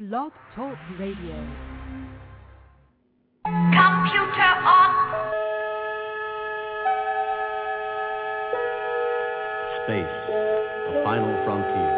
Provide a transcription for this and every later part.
Blog Talk Radio. Computer on. Space, the final frontier.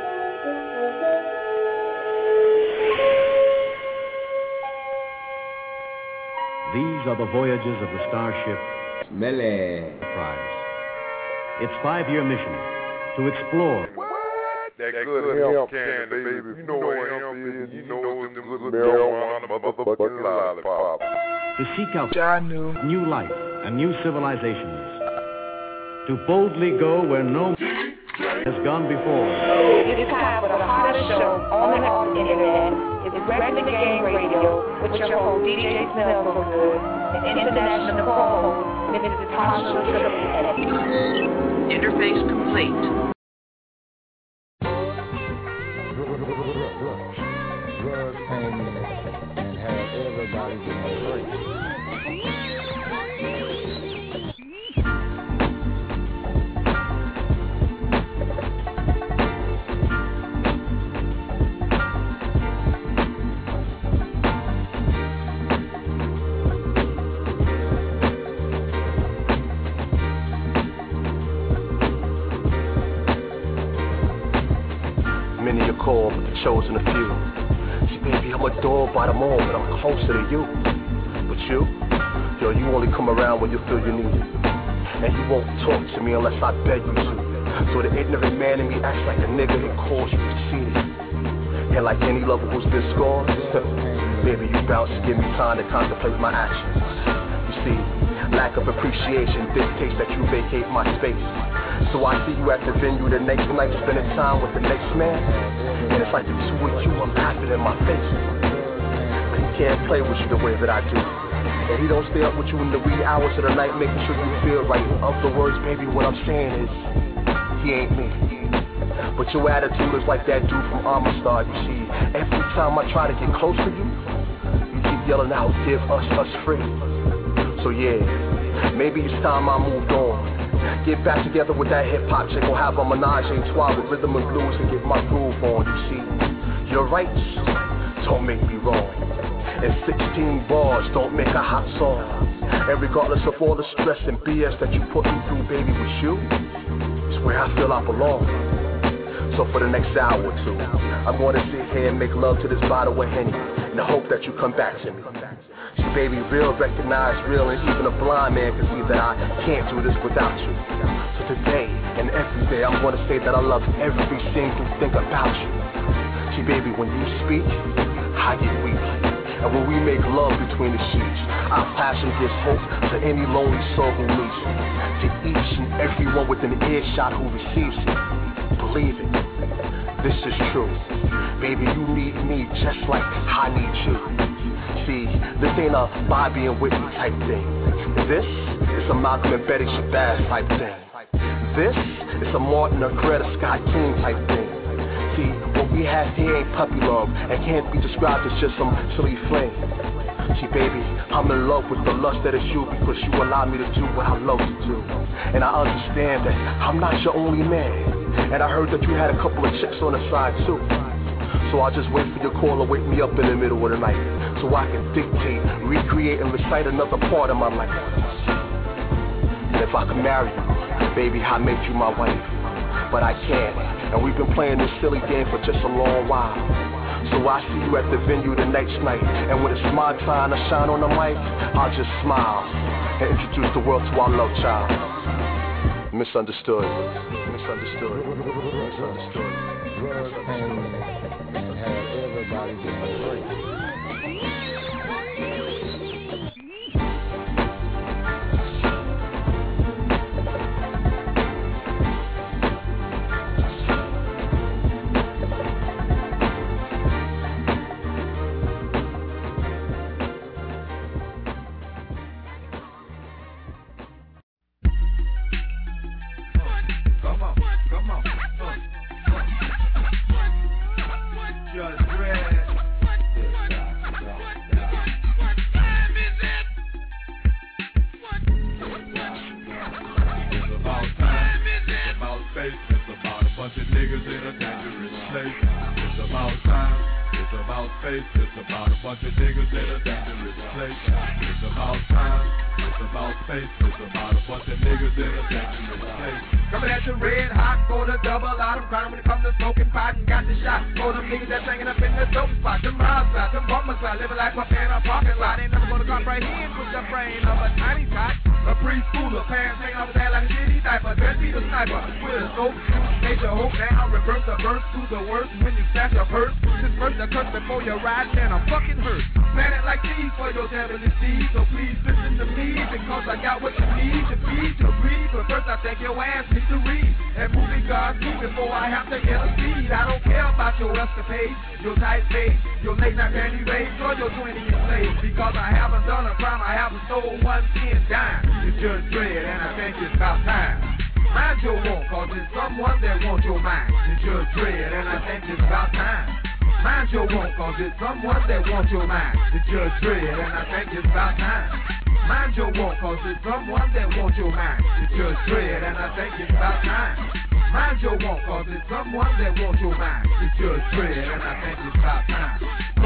These are the voyages of the starship Enterprise. Its 5-year mission to explore. That good hemp candy, baby. You know what hemp is. You know it's them good marijuana motherfucking lollipops. To seek out new life and new civilizations. To boldly go where no has gone before. It's time for the hottest show on the internet. It's Regular Game Radio with your host DJ Snellgood and international co-host Mrs. Tasha Triple. Interface complete. Drugs came in and had everybody getting great. Many are called, but the chosen a few. See, baby, I'm adored by them all, but I'm closer to you. But you, yo, you only come around when you feel you need it. And you won't talk to me unless I beg you to. So the ignorant man in me acts like a nigga and calls you conceited. And like any lover who's been scorned, baby, you bounce to give me time to contemplate my actions. You see, lack of appreciation dictates that you vacate my space. So I see you at the venue the next night, spending time with the next man. And it's like the two of you, I'm laughing in my face. But he can't play with you the way that I do. And he don't stay up with you in the wee hours of the night, making sure you feel right. In other words, baby, what I'm saying is, he ain't me. But your attitude is like that dude from Armstar. You see, every time I try to get close to you, you keep yelling out, give us free. So yeah, maybe it's time I moved on. Get back together with that hip-hop chick. We'll have a menage a trois with rhythm and blues and get my groove on. You see, you're right, don't make me wrong. And 16 bars don't make a hot song. And regardless of all the stress and BS that you put me through, baby, with you, it's where I feel I belong. So for the next hour or two, I'm going to sit here and make love to this bottle of Henny in the hope that you come back to me. See, baby, real recognize real, and even a blind man can see that I can't do this without you. So today and every day, I'm going to say that I love every single thing about you. See, baby, when you speak, I get weak. And when we make love between the sheets, our passion gives hope to any lonely soul who meets it. To each and everyone within earshot who receives it. Believe it, this is true. Baby, you need me just like I need you. See, this ain't a Bobby and Whitney type thing. This is a Malcolm and Betty Shabazz type thing. This is a Martin or Greta Scott King type thing. See, what we have here ain't puppy love and can't be described as just some silly fling. See, baby, I'm in love with the lust that is you because you allow me to do what I love to do. And I understand that I'm not your only man. And I heard that you had a couple of chicks on the side too. So I'll just wait for your call to wake me up in the middle of the night so I can dictate, recreate, and recite another part of my life. And if I could marry you, baby, I make you my wife. But I can't, and we've been playing this silly game for just a long while. So I see you at the venue the next night, and when it's my time to shine on the mic, I'll just smile and introduce the world to our love child. Misunderstood. Misunderstood. Misunderstood. Drugs came in and had everybody getting great. Come on. about space, it's about a bunch of niggas in a dangerous place. It's about time, it's about space, it's about a bunch of niggas in a dangerous place. Coming at you red hot, for the double out of crime when it comes to smoking pot and got the shot. For them niggas that's hanging up in the dope spot, them miles out, them bumpers out, living like my pan, I'm parking lot. Ain't never gonna comprehend with your brain of a tiny tot. A preschooler, pants hanging off his head like a shitty diaper. Dressy the sniper, with a scope, major hope now, reverse the verse to the worst when you snatch a purse. This verse the curse before you ride, man, I'm fucking hurt. Planet like these for your devilish deeds, so please listen to me, because I got what you need to feed your greed. But first I think your ass needs to read, and movie God's move before I have to get a seed. I don't care about your escapades, your tight face, your late night panty raids, or your 20-year slaves, because I haven't done a crime, I haven't stole 1 cent dime. It's Judge Dredd, and I think it's about time. Mind your want, cause it's someone that wants your mind. It's Judge Dredd, and I think it's about time. Mind your want, cause it's someone that wants your mind. It's Judge Dredd, and I think it's about time. Mind your want, cause it's someone that wants your mind. It's Judge Dredd, and I think it's about time. Mind your want, cause it's someone that wants your mind. It's Judge Dredd, and I think it's about time.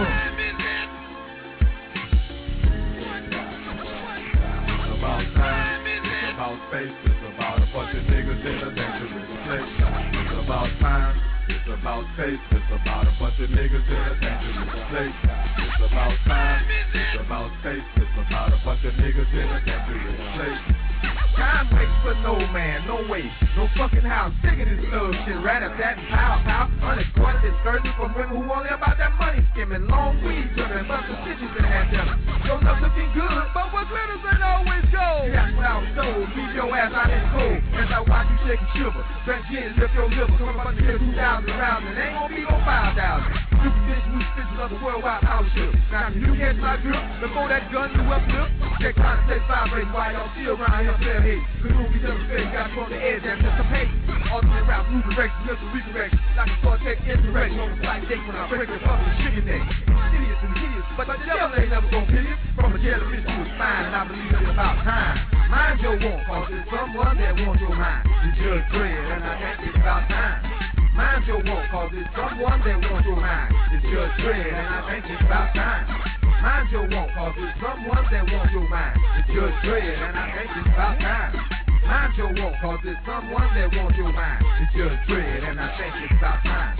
It's about time, it's about space, it's about a bunch of niggas in a dangerous place. It's about time, it's about space, it's about a bunch of niggas in a dangerous place. It's about time, it's about space, it's about a bunch of niggas in a dangerous place. Time waits for no man, no way, no fucking house. Sick of this love shit, rat-a-tat and pow-pow. Unexploited excursions from women who only about that money skimming. Long weed trimming, busting stitches in that devil. Your love looking good, but what glitters ain't always gold. That's what I was told, leave your ass out in cold. As I watch you shake and shiver, drink gin, lift your liver. Come up to get 2,000 rounds, and ain't gonna be no 5,000. You can ditch new stitches of the worldwide power ship. Now can you catch my grip before that gun you uplift? Check time to stay vibrating while y'all see around here fair hate. The movie doesn't fit, got you on the edge, that's just a pace. Alternate routes, new directions, mental redirect. Like a Cortex insurrection on the flight deck when I break the fucking chicken neck. Hideous and hideous, but the devil ain't never gonna pity us. From a jellyfish to a spine, and I believe it's about time. Mind your want, cause it's someone that wants your mind. It's Judge Dredd, and I think it's about time. Mind your want, cause it's someone that wants your mind. It's Judge Dredd, and I think it's about time. Mind your want, cause it's someone that wants your mind. It's Judge Dredd, and I think it's about time. Mind your want, cause it's someone that wants your mind. It's Judge Dredd, and I think it's about time.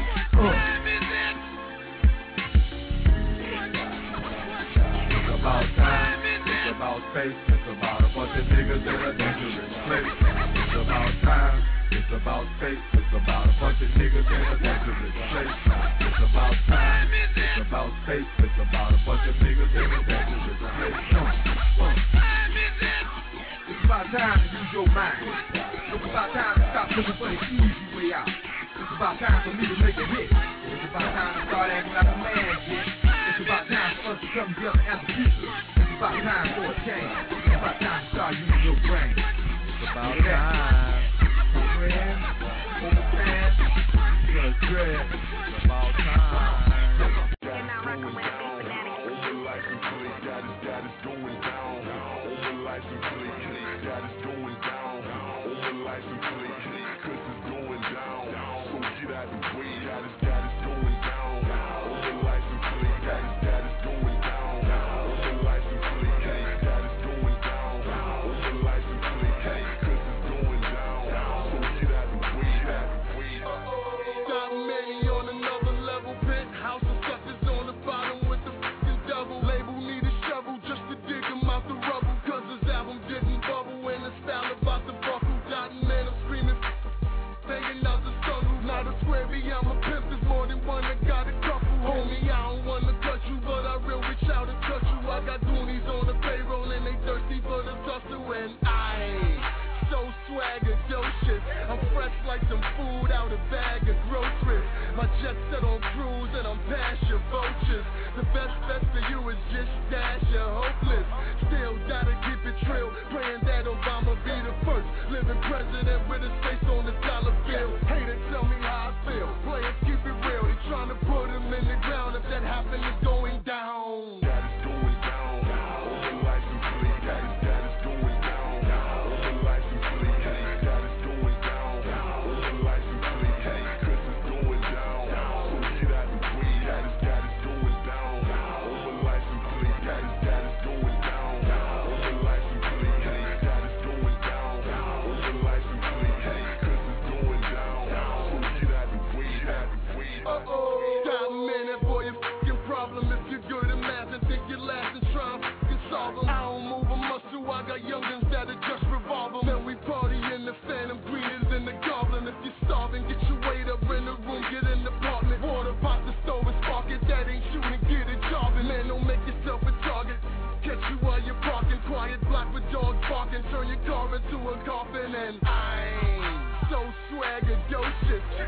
It's about time, it's about space, it's about a bunch of niggas in a dangerous place. It's about time, it's about space, it's about a bunch of niggas in a dangerous place. It's about time, it's about space, it's about a bunch of niggas in a dangerous place. It's about time to use your mind. It's about time to stop looking for the easy way out. It's about time for me to make a hit. It's about time to start acting like a man again. It's about time for us to come together as a people. It's about time for a change. It's about time to start using your brain. It's about time. Friends, overstand, Judge Dredd. It's about time.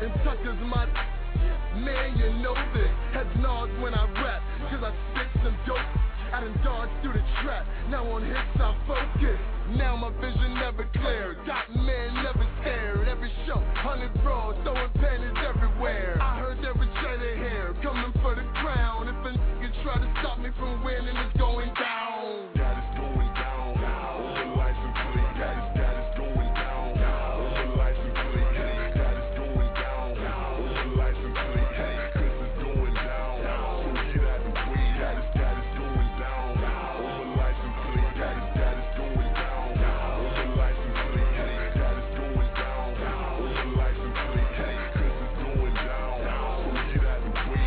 And Tucker's my man, you know this. Heads nods when I rap, cause I spit some dope. I done dodged through the trap, now on hits I focus. Now my vision never clear, got men never scared. Every show, 100 bros, throwing pennies everywhere. I heard every cheddar hair, coming for the crown. If a nigga try to stop me from winning, it's going down. That is going down, on the license plate, that is going down, on the license plate, that is going down, on the license plate, this is going down, so get out the way, that is going down, on the license plate, that is going down, on the license plate, that is going down, on the license plate, this is going down, so get out the way,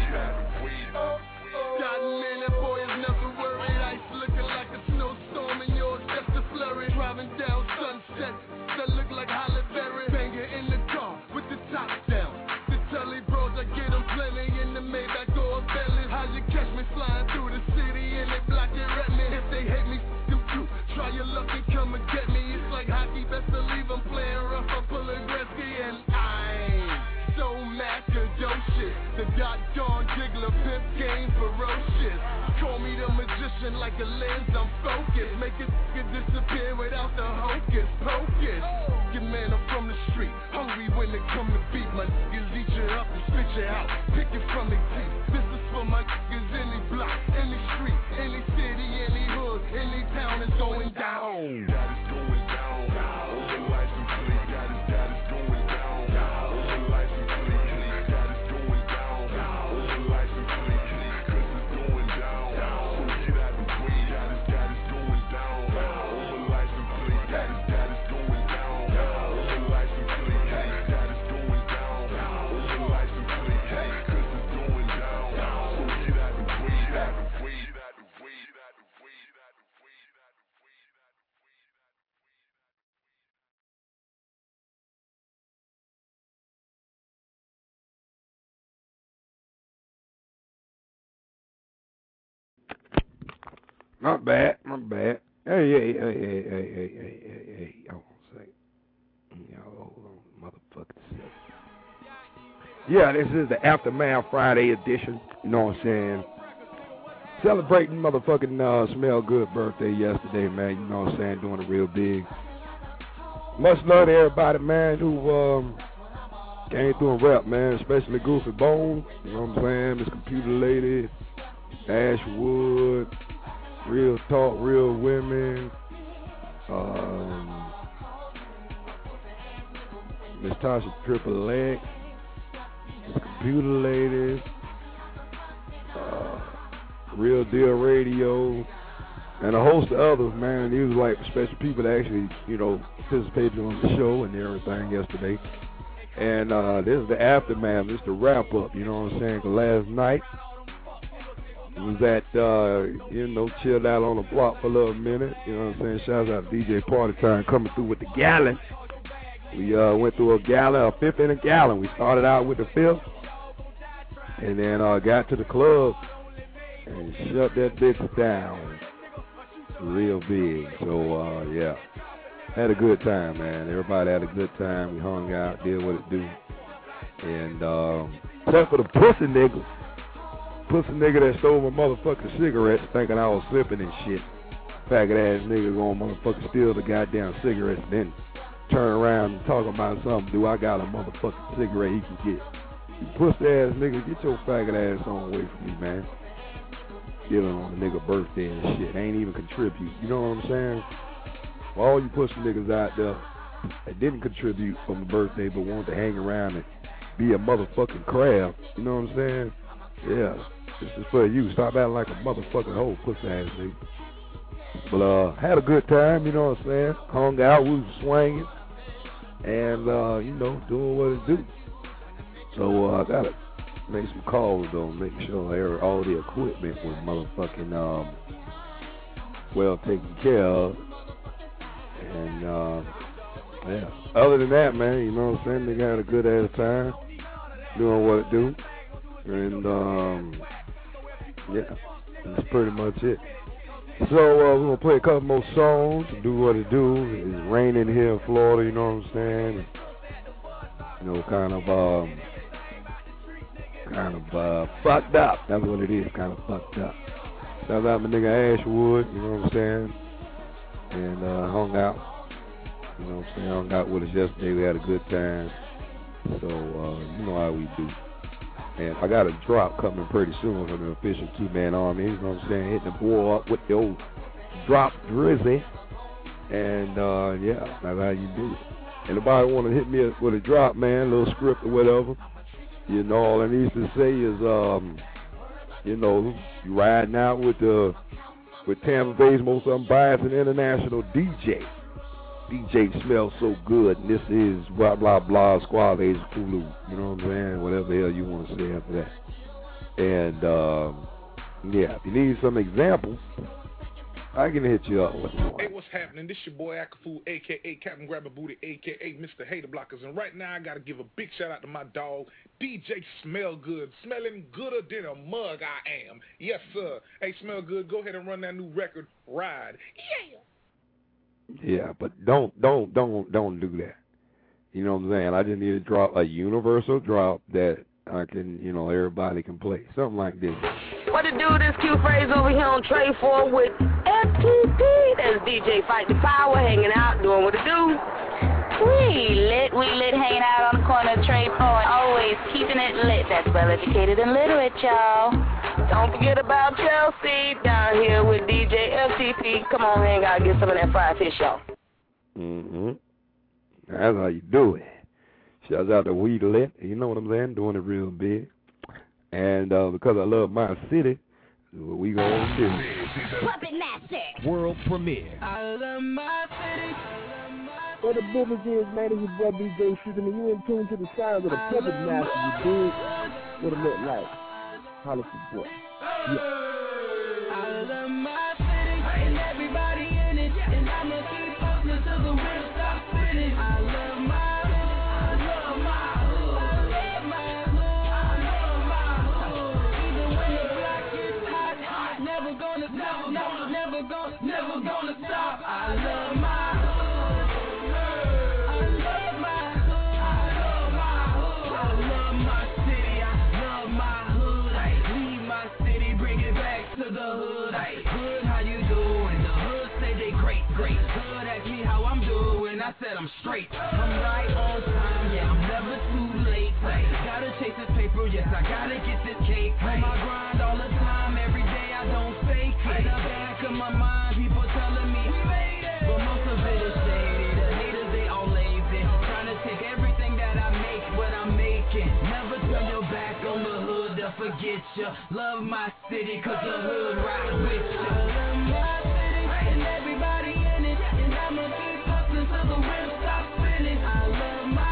Got men, that boy is never worried. Ice looking like a snowstorm and yours just a flurry. Driving down Sunset that look like Halle Berry. Banger in the car with the top down. The Tully bros, I get them plenty in the Maybach or Bentley. How you catch me flying through the city and they block it at me? If they hate me, f them too. Try your luck and come and get me. It's like hockey, best believe I'm playing rough. I pull a Gretzky and I'm so macadocious. The doggone jiggler pimp game ferocious. Call me the magician like a lens, I'm focused. Make it disappear without the hocus pocus. Get man, I'm from the street. Hungry when it come to beat. My niggas eat you up and spit you out. Pick it from the teeth. This is for my niggas any block, any street, any city, any hood, any town is going down. that is going down, on the license plate, that is going down, on the license plate, that is going down, on the license plate, this is going down, so get out the way, that is going down, on the license plate, that is going down, on the license plate, that is going down, on the license plate, this is going down, so get out the way, that is way, that is way, that is way, that is way, that is way. My bad. Hey. Hold on a second. Y'all hold on, motherfucking second. Yeah, this is the Aftermath Friday edition. You know what I'm saying? Celebrating motherfucking Smell Good birthday yesterday, man. You know what I'm saying? Doing it real big. Much love to everybody, man, who came through and rap, man. Especially Goofy Bone. You know what I'm saying? Miss Computer Lady, Ashwood. Real Talk, Real Women, Miss Tasha Triple X, Miss Computer Lady, Real Deal Radio, and a host of others, man. These was like special people that actually, you know, participated on the show and everything yesterday. And this is the aftermath, this is the wrap up, you know what I'm saying? 'Cause last night, was at, you know, chilled out on the block for a little minute. You know what I'm saying? Shouts out to DJ Party Time coming through with the gallon. We went through a gallon, a fifth in a gallon. We started out with the fifth and then got to the club and shut that bitch down real big. So, yeah, had a good time, man. Everybody had a good time. We hung out, did what it do. And except for the pussy niggas. Pussy nigga that stole my motherfucking cigarettes thinking I was slipping and shit. Faggot ass nigga gonna motherfucking steal the goddamn cigarettes and then turn around and talk about something. Do I got a motherfucking cigarette he can get? You pussy ass nigga, get your faggot ass on away from me, man. Get on the nigga birthday and shit. Ain't even contribute. You know what I'm saying? For all you pussy niggas out there that didn't contribute from the birthday but wanted to hang around and be a motherfucking crab. You know what I'm saying? Yeah. This is for you. Stop acting like a motherfucking hoe, pussy ass nigga. But had a good time, you know what I'm saying? Hung out, we was swinging, and you know, doing what it do. So I gotta make some calls though, make sure all the equipment was motherfucking well taken care of. And yeah. Other than that, man, you know what I'm saying? They had a good ass time doing what it do. And yeah, that's pretty much it. So we're gonna play a couple more songs and do what it do. It's raining here in Florida, you know what I'm saying? you know, kind of fucked up. That's what it is, kind of fucked up. Shout out my nigga Ashwood, you know what I'm saying? And hung out, you know what I'm saying? Hung out with us yesterday. We had a good time. So, you know how we do. And I got a drop coming pretty soon from the official two-man army, you know what I'm saying? Hitting the boy up with the old drop drizzy. And, yeah, that's how you do it. Anybody want to hit me with a drop, man, a little script or whatever, you know, all I need to say is, you know, you riding out with Tampa Bay's most unbiased and international DJ. DJ smells so good, and this is blah, blah, blah, Squaves Kulu, you know what I'm saying, whatever the hell you want to say after that. And, yeah, if you need some examples, I can hit you up with one. Hey, what's happening? This your boy Akafu, a.k.a. Captain Grab a Booty, a.k.a. Mr. Hater Blockers. And right now I got to give a big shout out to my dog, DJ Smell Good. Smelling gooder than a mug I am. Yes, sir. Hey, Smell Good, go ahead and run that new record, Ride. Yeah. Yeah, but don't do that. You know what I'm saying? I just need to drop a universal drop that I can, you know, everybody can play. Something like this. What to do this Q phrase over here on Trade 4 with FTP. That's DJ Fight the Power, hanging out, doing what to do. We lit hanging out on the corner of Trade 4, always keeping it lit. That's well educated and literate, y'all. Don't forget about Chelsea down here with DJ FTP. Come on, hang out, get some of that fried fish, y'all. That's how you do it. Shouts out to We Lit, you know what I'm saying, doing it real big. And because I love my city, what we gonna do. Puppet Master. World premiere. I love my city. What the business is, man, is your boy DJ Sugar, and you in tune to the sounds of the Puppet Master, you dig? What it look like? Holla for boy. Yeah. I love my city, and everybody in it, and I'ma keep hustling till the wheels stop spinning. I love my never gonna stop. I love my hood. I love my hood. I love my hood. I love my city. I love my hood. Leave my city, bring it back to the hood. Hood, how you doing? The hood say they great. Hood, ask me how I'm doing. I said I'm straight. I'm right on time. Yeah, I'm never too late. Gotta chase this paper. Yes, I gotta get this cake. On my grind all the time. Every day I don't fake it. In the back of my mind, people telling me we made it. But most of it is shady. The haters, they all lazy. Trying to take everything that I make, what I'm making. Never turn your back on the hood, they'll forget ya. Love my city, cause the hood ride with ya. I love my city, and everybody in it. And I'ma keep hustling till the wheels stop spinning. I love my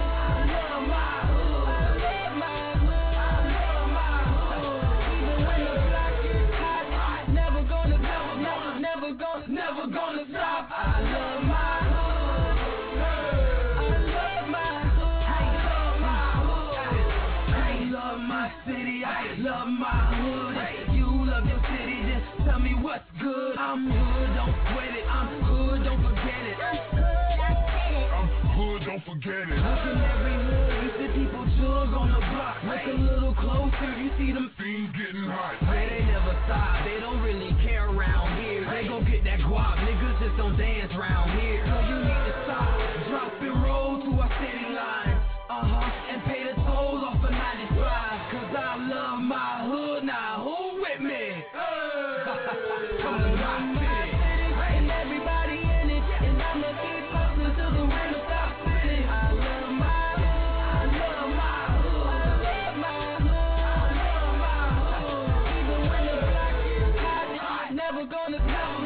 never gonna stop. I love my hood. I love my hood. I love my city. I love my hood. You love your city, just tell me what's good. I'm hood, don't sweat it. I'm hood, don't forget it. I'm hood, don't forget it. Look in every hood, you see people jug on the block. Look a little closer, you see them things getting hot. Yeah, they never stop, they don't really care around here. They gon' get that guap, niggas just don't dance round here. So you need to stop, drop and roll to our city line. And pay the tolls off of 95. Cause I love my hood, now who with me? Come to my city. And everybody in it. And I'ma keep hustling till the wheels stop spinning. I love my hood. I love my hood. I love my hood. I love my hood. Even when the block is hot, never gonna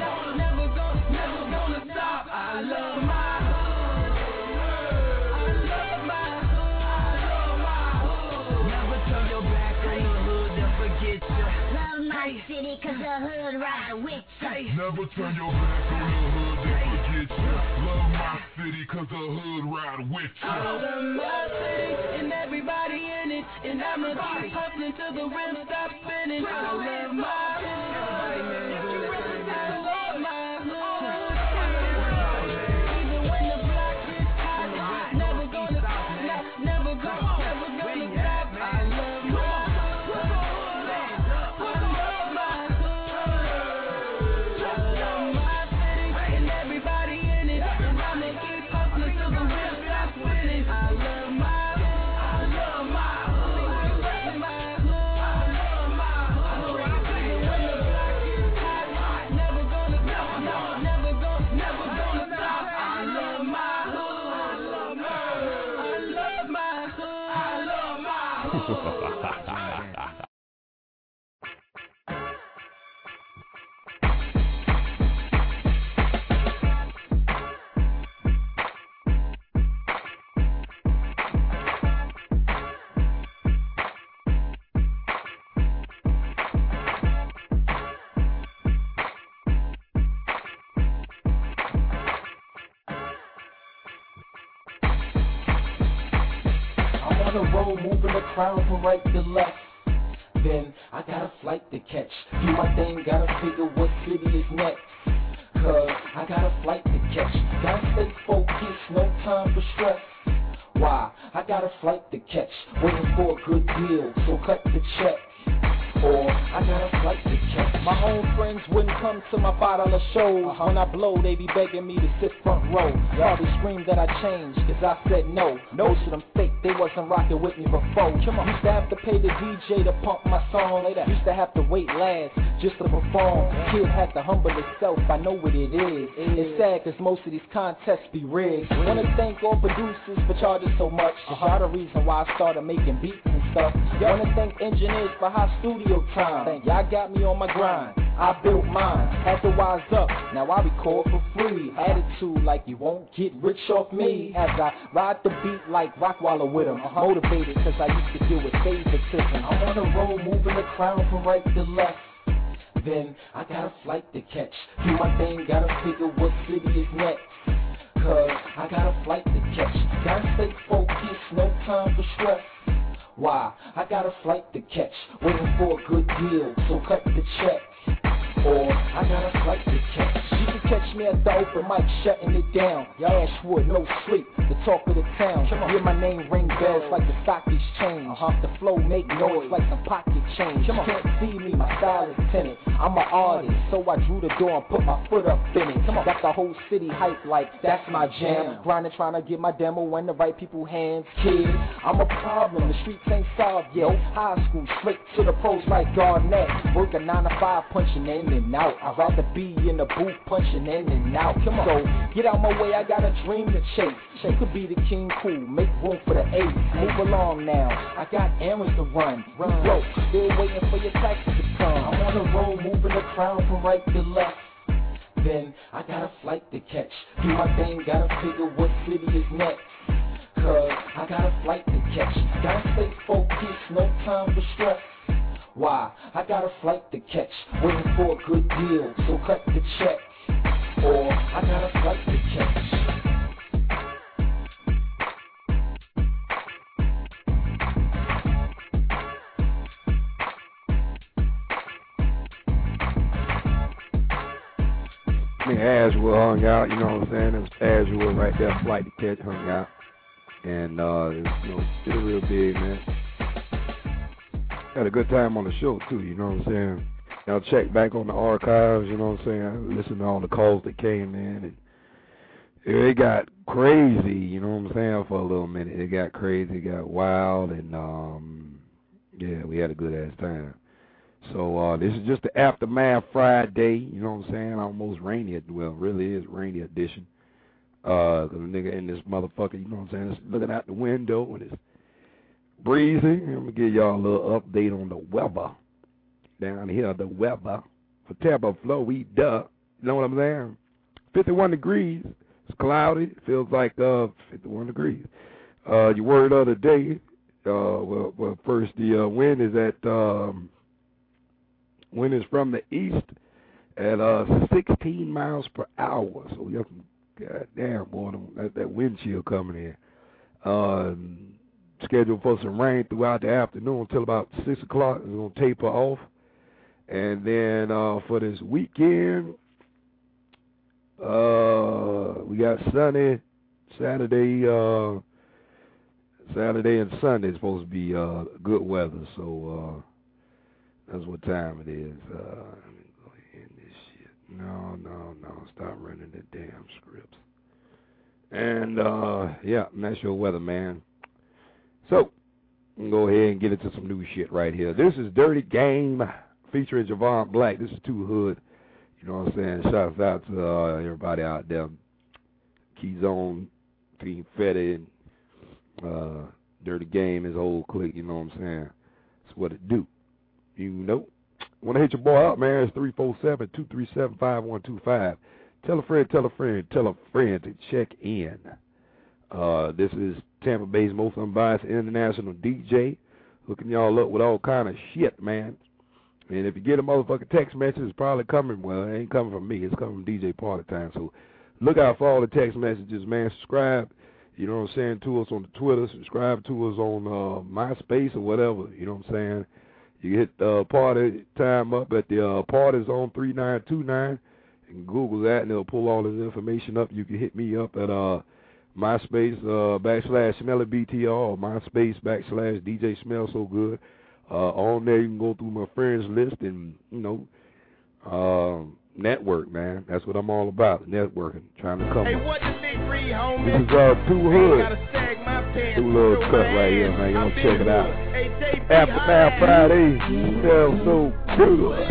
stop. I love my hood. I love my hood. Never turn your back on the hood, they'll forget ya. Love my city, cause the hood ride with ya. Never turn your back on the hood, they'll forget ya. Love my city, cause the hood ride with ya. I love my city, and everybody in it. And I'ma keep hustling till the rims stop spinning. I love my hood. I love my hood. Even when the block is hot, never gonna stop. On the road, moving the crowd from right to left. Then I got a flight to catch. Do my thing, gotta figure what city is next. Cause I got a flight to catch. Gotta stay focused, no time for stress. Why? I got a flight to catch. Waiting for a good deal, so cut the check. Or I got a flight to catch. My own friends wouldn't come to my $5 shows. When I blow, they be begging me to sit front row. Probably screamed that I changed, cause I said no. Most of them fake, they wasn't rocking with me before. Used to have to pay the DJ to pump my song. Used to have to wait last just to perform. Kid had to humble himself, I know what it is. It's sad cause most of these contests be rigged. Wanna thank all producers for charging so much. Y'all the reason why I started making beats and stuff. Wanna thank engineers for high studio time. Y'all got me on my grind. I built mine, had to wise up. Now I record for free. Attitude like you won't get rich off me. As I ride the beat like Rockwaller with him. Motivated cause I used to deal with favoritism. I'm on the road moving the crowd from right to left. Then I got a flight to catch. Do my thing, gotta figure what city is next. Cause I got a flight to catch. Gotta stay focused, no time for stress. Why? I got a flight to catch. Waiting for a good deal, so cut the check. Or I got a flight to catch. You can catch me at the open mic shutting it down. Ashwood, no sleep, the talk of the town. Hear my name ring bells like the stock exchange. The flow make noise like some pocket change. Can't see me, my style is tinted. I'm an artist, so I drew the door and put my foot up in it. Got the whole city hype like that's my jam. Grinding, trying to get my demo in the right people's hands. Kid, I'm a problem, the streets ain't solved, yo. High school, straight to the pros like Garnett. Work a 9 to 5, punching in and out. I'd rather be in the booth, punching in and out. Come on, so get out my way, I got a dream to chase. You could be the king cool, make room for the ace. Move along now, I got errands to run. Broke, still waiting for your taxes to come. I'm on the road, moving the crowd from right to left. Then I got a flight to catch. Do my thing, gotta figure what city is next. Cause I got a flight to catch. Gotta stay focused, no time for stress. Why? I got a flight to catch. Waiting for a good deal, so cut the check. Or I got a flight to catch. Ashwood hung out, you know what I'm saying? It was Ashwood right there, flight to catch, hung out. And, it's real big, man. Had a good time on the show, too, you know what I'm saying? Y'all check back on the archives, you know what I'm saying? Listen to all the calls that came in. And it got crazy, you know what I'm saying, for a little minute. It got crazy, it got wild, and, we had a good-ass time. So this is just the Aftermath Friday, you know what I'm saying? Almost rainy, well, really is rainy edition. Cause the nigga in this motherfucker, you know what I'm saying, is looking out the window and it's breezy. I'm gonna give y'all a little update on the weather down here. The weather for Tampa, Florida. You know what I'm saying? 51 degrees. It's cloudy. It feels like 51 degrees. Your word of the day. Well, first the wind is at. Wind is from the east at 16 miles per hour. So you have some goddamn boy, that wind chill coming in. Scheduled for some rain throughout the afternoon until about 6 o'clock. It's going to taper off. And then for this weekend, we got sunny Saturday and Sunday is supposed to be good weather. So that's what time it is. Let me go ahead and this shit. No. Stop running the damn scripts. And, that's your weather, man. So, we can go ahead and get into some new shit right here. This is Dirty Game featuring Javon Black. This is Too Hood. You know what I'm saying? Shouts out to everybody out there. Keyzone, Team Fetty, and Dirty Game, his old clique, you know what I'm saying? That's what it do. You know. Want to hit your boy up, man, it's 347-237-5125. Tell a friend to check in. This is Tampa Bay's most unbiased international DJ, hooking y'all up with all kind of shit, man. And if you get a motherfucking text message, it's probably coming, well, it ain't coming from me, it's coming from DJ Party Time. So look out for all the text messages, man. Subscribe, you know what I'm saying, to us on the Twitter. Subscribe to us on MySpace or whatever, you know what I'm saying. You hit Party Time up at the Parties on 3929. You can Google that, and it'll pull all this information up. You can hit me up at MySpace /SmellyBTR or MySpace /DJ Smell So Good. On there, you can go through my friends list and, you know, network, man. That's what I'm all about, networking, trying to come. Hey, what the big free, homie? This is Too Hood. Too little cut right here, man. You want to check it out. After Friday, Smell So Good.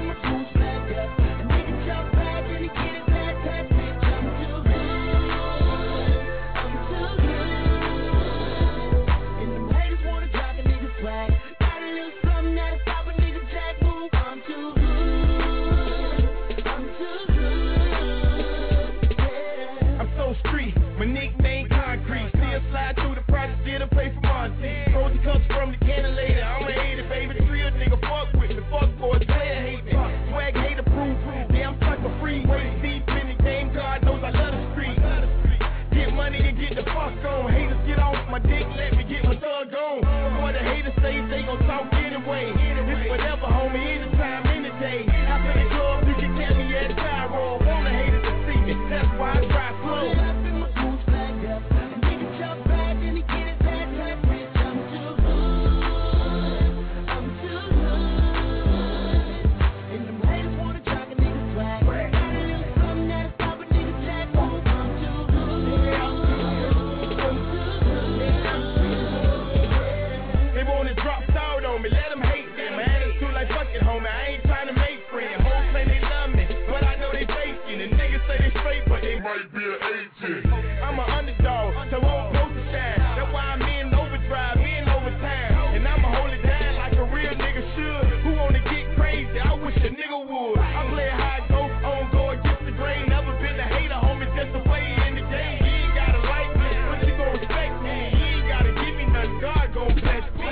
From the cannon later, I'm a hater, baby. The real nigga fuck with me. Fuck boys, player hate me. Swag hater proof. Damn sucker free. Way deep in the game, God knows I love the street. Get money and get the fuck on. Haters get off my dick, let me get my thug on. What the haters say, they gon' talk anyway. It's whatever, homie, anytime, any day. After the club, you can catch me at Tyro. Want the haters to see me, that's why I drive slow. I'm an underdog, so won't post to shine. That's why I'm in overdrive, in overtime. And I'ma hold it down like a real nigga should. Who wanna get crazy? I wish a nigga would. I play it how it go, on go against the grain. Never been a hater, homie, just a way in the game. You ain't gotta like me, but you gon' respect me. You ain't gotta give me nothing, God gon' bless me.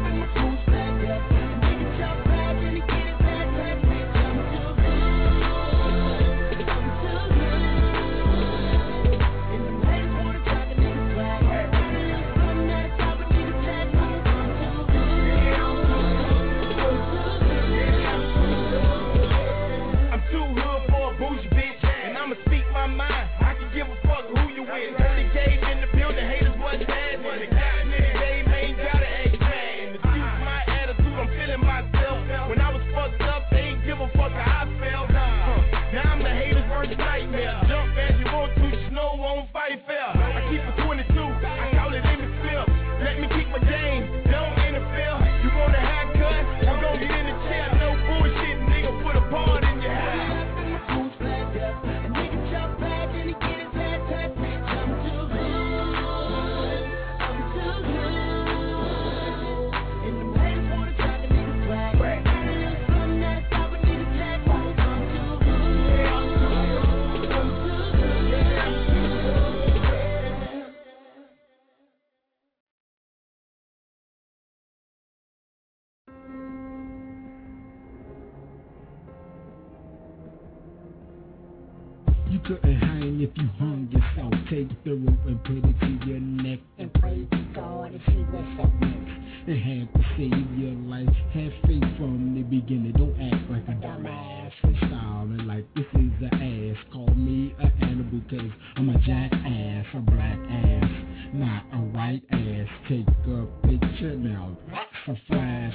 Couldn't hang if you hung yourself. Take the rope and put it to your neck and pray to God and see what's up next. And have to save your life. Have faith from the beginning. Don't act like a dumbass. Freestyling like this is an ass. Call me an animal cause I'm a jackass, a black ass, not a white ass. Take a picture now. A flash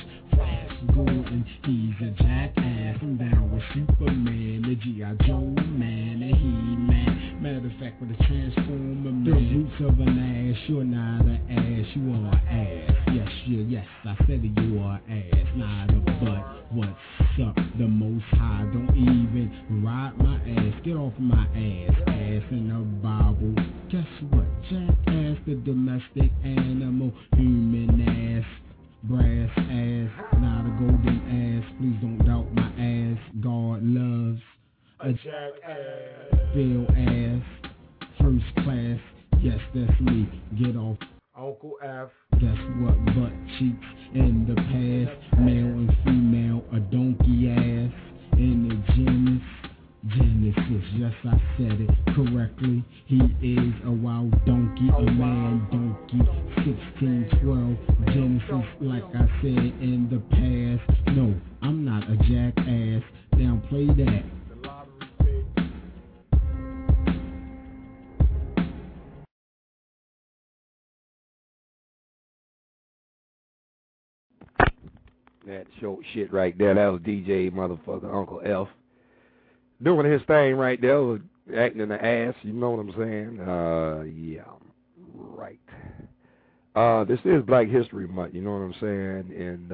Gordon, he's a jackass. I'm down with Superman, the G.I. Joe man, the He-Man. Matter of fact, with a Transformer man. The roots of an ass, you're not an ass, you are an ass. Yes, I said it, you are an ass, not a butt. What's up, the most high? Don't even ride my ass, get off my ass. Ass in the Bible, Guess what? Jackass, the domestic animal, human ass, brass ass, not a golden ass. Please don't doubt my ass. God loves a jackass. Bill ass, first class. Yes, that's me. Get off. Uncle F. Guess what? Butt cheeks in the past. Male and female, a donkey ass. In the Genesis, yes, I said it correctly. He is a wild donkey, a man donkey. 1612 Genesis, like I said in the past. No, I'm not a jackass. Now play that. That short shit right there, that was DJ motherfucker Uncle F. Doing his thing right there, acting in the ass, you know what I'm saying? Yeah, right. This is Black History Month, you know what I'm saying? And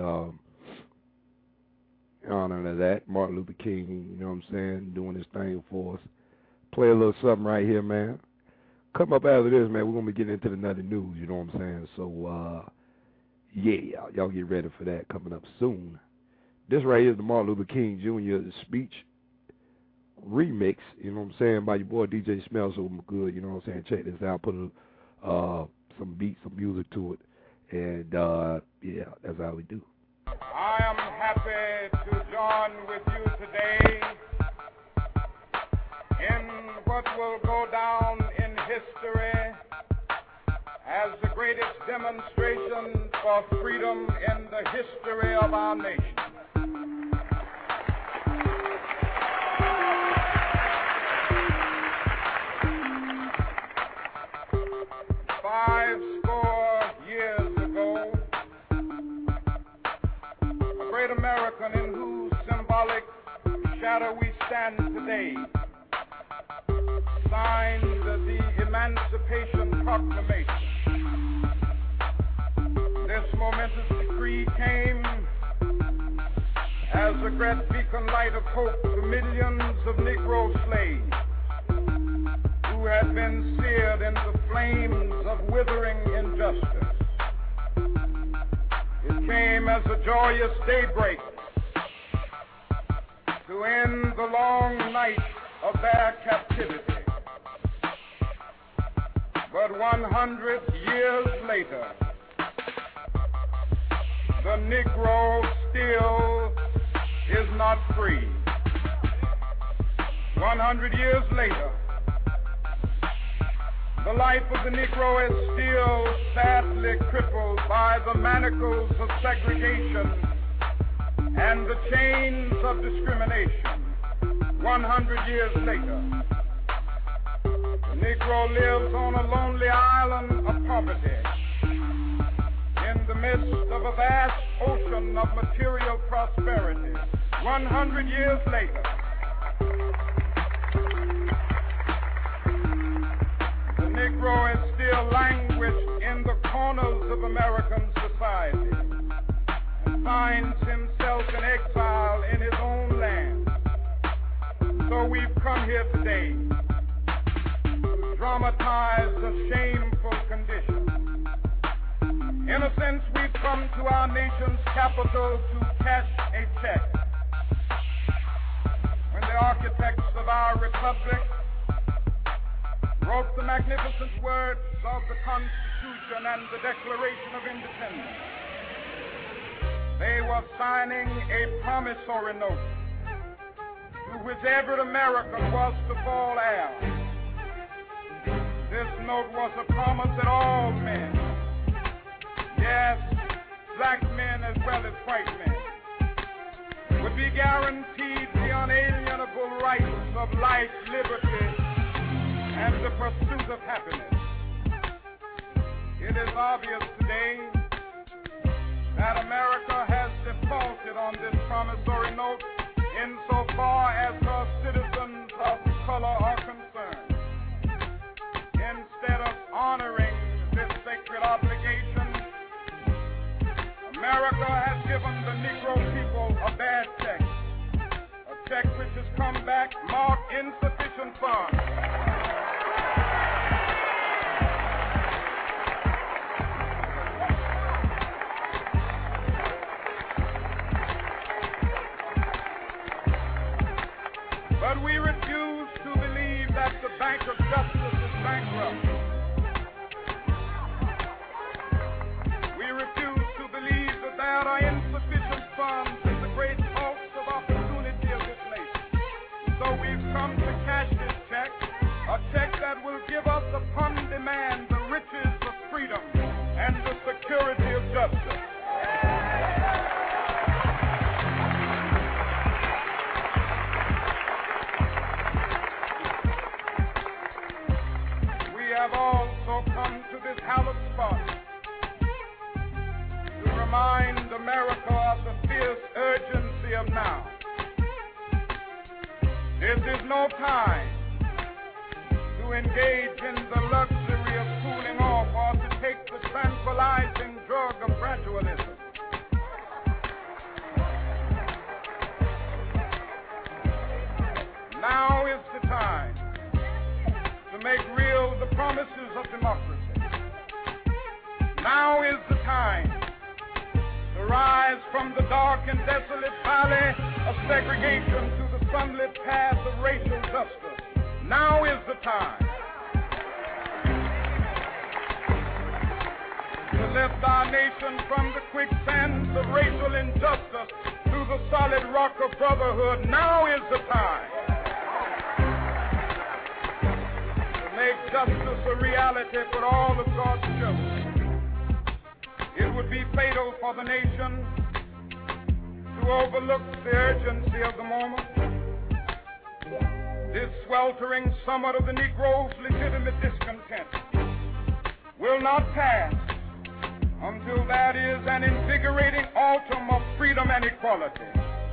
in honor of that, Martin Luther King, you know what I'm saying, doing his thing for us. Play a little something right here, man. Come up after this, man, we're going to be getting into the nutty news, you know what I'm saying? So, yeah, y'all get ready for that coming up soon. This right here is the Martin Luther King Jr. speech remix, you know what I'm saying, by your boy DJ Smells So Good, you know what I'm saying. Check this out, put some beats, some music to it, and yeah, that's how we do. I am happy to join with you today in what will go down in history as the greatest demonstration for freedom in the history of our nation. Years ago, a great American in whose symbolic shadow we stand today signed the Emancipation Proclamation. This momentous decree came as a great beacon light of hope to millions of Negro slaves who had been seared in the flames of withering injustice. It came as a joyous daybreak to end the long night of their captivity. But 100 years later, the Negro still is not free. 100 years later, the life of the Negro is still sadly crippled by the manacles of segregation and the chains of discrimination. 100 years later, the Negro lives on a lonely island of poverty in the midst of a vast ocean of material prosperity. 100 years later, Negro is still languished in the corners of American society and finds himself in exile in his own land. So we've come here today to dramatize a shameful condition. In a sense, we've come to our nation's capital to cash a check. When the architects of our republic wrote the magnificent words of the Constitution and the Declaration of Independence, they were signing a promissory note to which every American was to fall heir. This note was a promise that all men, yes, black men as well as white men, would be guaranteed the unalienable rights of life, liberty, and the pursuit of happiness. It is obvious today that America has defaulted on this promissory note insofar as her citizens of color are concerned. Instead of honoring this sacred obligation, America has given the Negro people a bad check, a check which has come back marked insufficient funds. we refuse to believe that the Bank of Justice is bankrupt. We refuse to believe that there are insufficient funds in the great vaults of opportunity of this nation. So we've come to cash this check, a check that will give us upon demand the riches of freedom and the security of justice. We have also come to this hallowed spot to remind America of the fierce urgency of now. This is no time to engage in the luxury of cooling off or to take the tranquilizing drug of gradualism. Now is the time to make real the promises of democracy. Now is the time to rise from the dark and desolate valley of segregation to the sunlit path of racial justice. Now is the time to lift our nation from the quicksands of racial injustice to the solid rock of brotherhood. Now is the time to make justice a reality for all of God's children. It would be fatal for the nation to overlook the urgency of the moment. This sweltering summit of the Negro's legitimate discontent will not pass until that is an invigorating autumn of freedom and equality.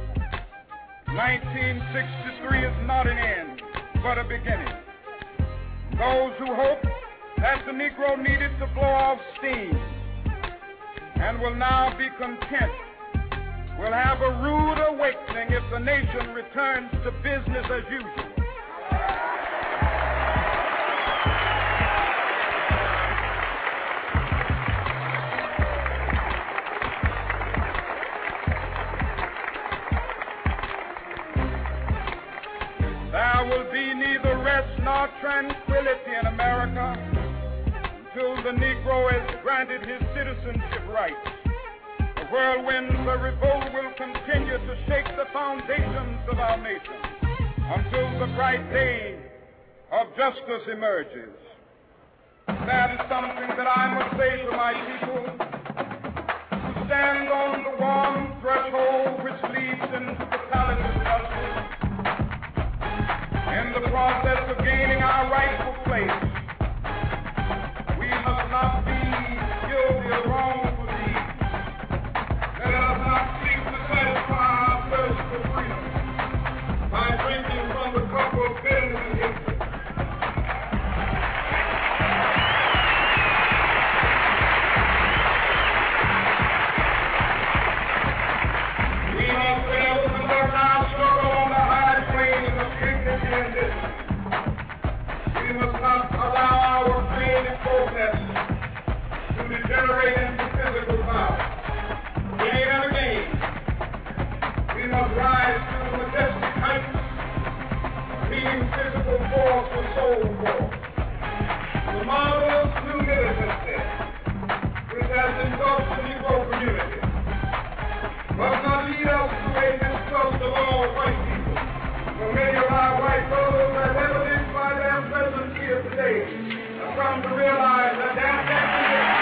1963 is not an end, but a beginning. Those who hope that the Negro needed to blow off steam and will now be content will have a rude awakening if the nation returns to business as usual. There will be neither rest nor tranquility in America until the Negro has granted his citizenship rights. The whirlwinds of revolt will continue to shake the foundations of our nation until the bright day of justice emerges. That is something that I must say to my people who stand on the warm threshold which leads into the palace of justice. In the process of gaining our rightful place, we must not be guilty of wrongful deeds. Let us not seek to satisfy our thirst for freedom by drinking from the cup of bitterness and hatred. We must be able to conduct our struggle on the high plains of dignity and distance. We must not allow our creative process to degenerate into physical power. Again and again, we must rise to the majestic heights of being physical force for soul force. The marvelous new militancy which has engulfed the Negro community must not lead us to a mistrust of all white people. For many of our white brothers, as evidenced by their presence here today, have come to realize that their destiny is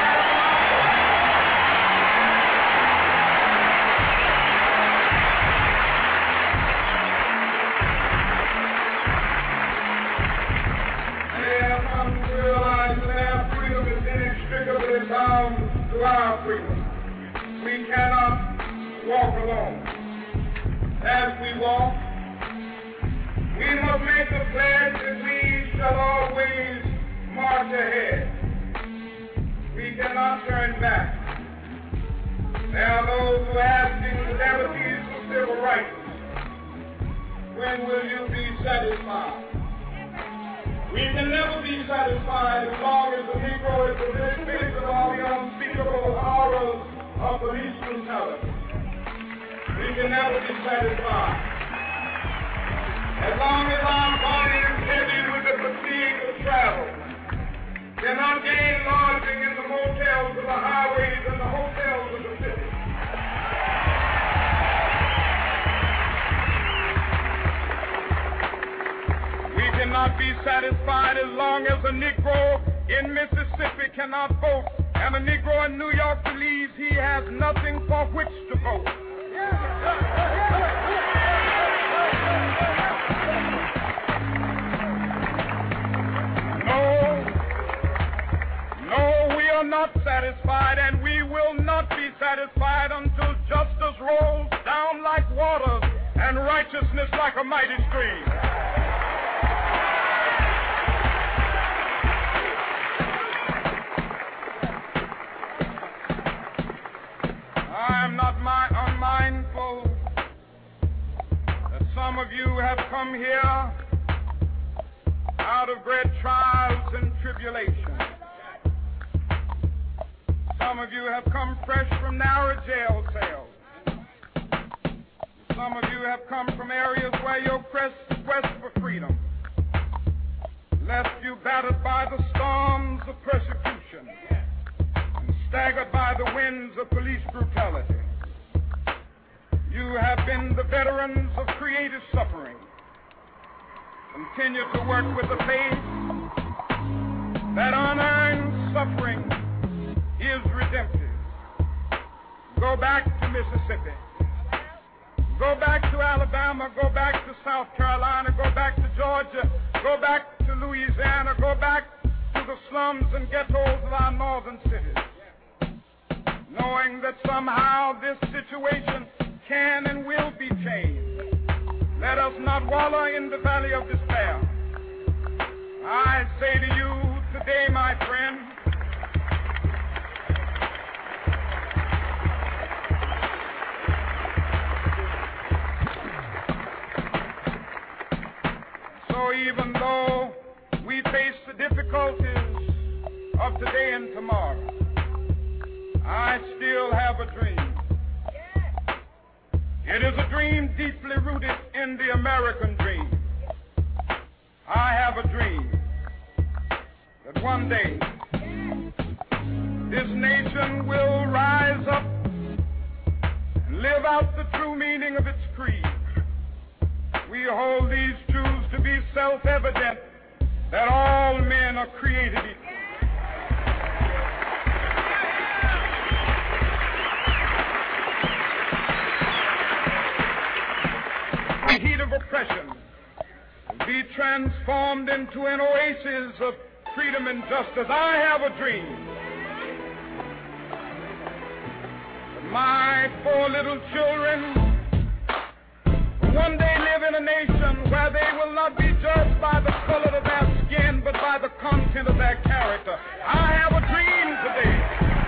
bound to our freedom. We cannot walk alone. As we walk, we must make a pledge that we shall always march ahead. We cannot turn back. There are those who are asking the devotees for civil rights, when will you be satisfied? We can never be satisfied as long as the Negro is the face of all the unspeakable horrors of police brutality. We can never be satisfied. As long as cannot be satisfied as long as a Negro in Mississippi cannot vote, and a Negro in New York believes he has nothing for which to vote. No, we are not satisfied, and we will not be satisfied until justice rolls down like waters and righteousness like a mighty stream. I am not unmindful that some of you have come here out of great trials and tribulations. Some of you have come fresh from narrow jail cells. Some of you have come from areas where your quest for freedom left you battered by the storms of persecution and staggered by the winds of police brutality. You have been the veterans of creative suffering. Continue to work with the faith that unearned suffering is redemptive. Go back to Mississippi. Go back to Alabama. Go back to South Carolina. Go back to Georgia. Go back to Louisiana. Go back to the slums and ghettos of our northern cities, knowing that somehow this situation can and will be changed. Let us not wallow in the valley of despair. I say to you today, my friend, so even though we face the difficulties of today and tomorrow, I still have a dream. It is a dream deeply rooted in the American dream. I have a dream that one day this nation will rise up and live out the true meaning of its creed. We hold these truths to be self-evident, that all men are created equal. The heat of oppression will be transformed into an oasis of freedom and justice. I have a dream that my 4 little children one day live in a nation where they will not be judged by the color of their skin, but by the content of their character. I have a dream today.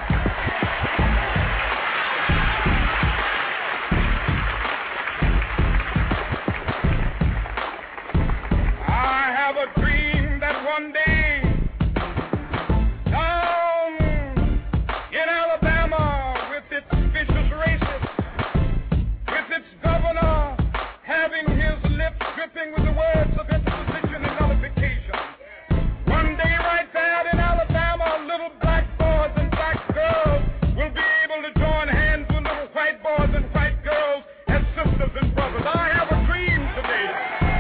I have a dream that one day down in Alabama with its vicious racists, with its governor having his lips dripping with the words of imposition and nullification. One day right there in Alabama, little black boys and black girls will be able to join hands with little white boys and white girls as sisters and brothers. I have a dream today.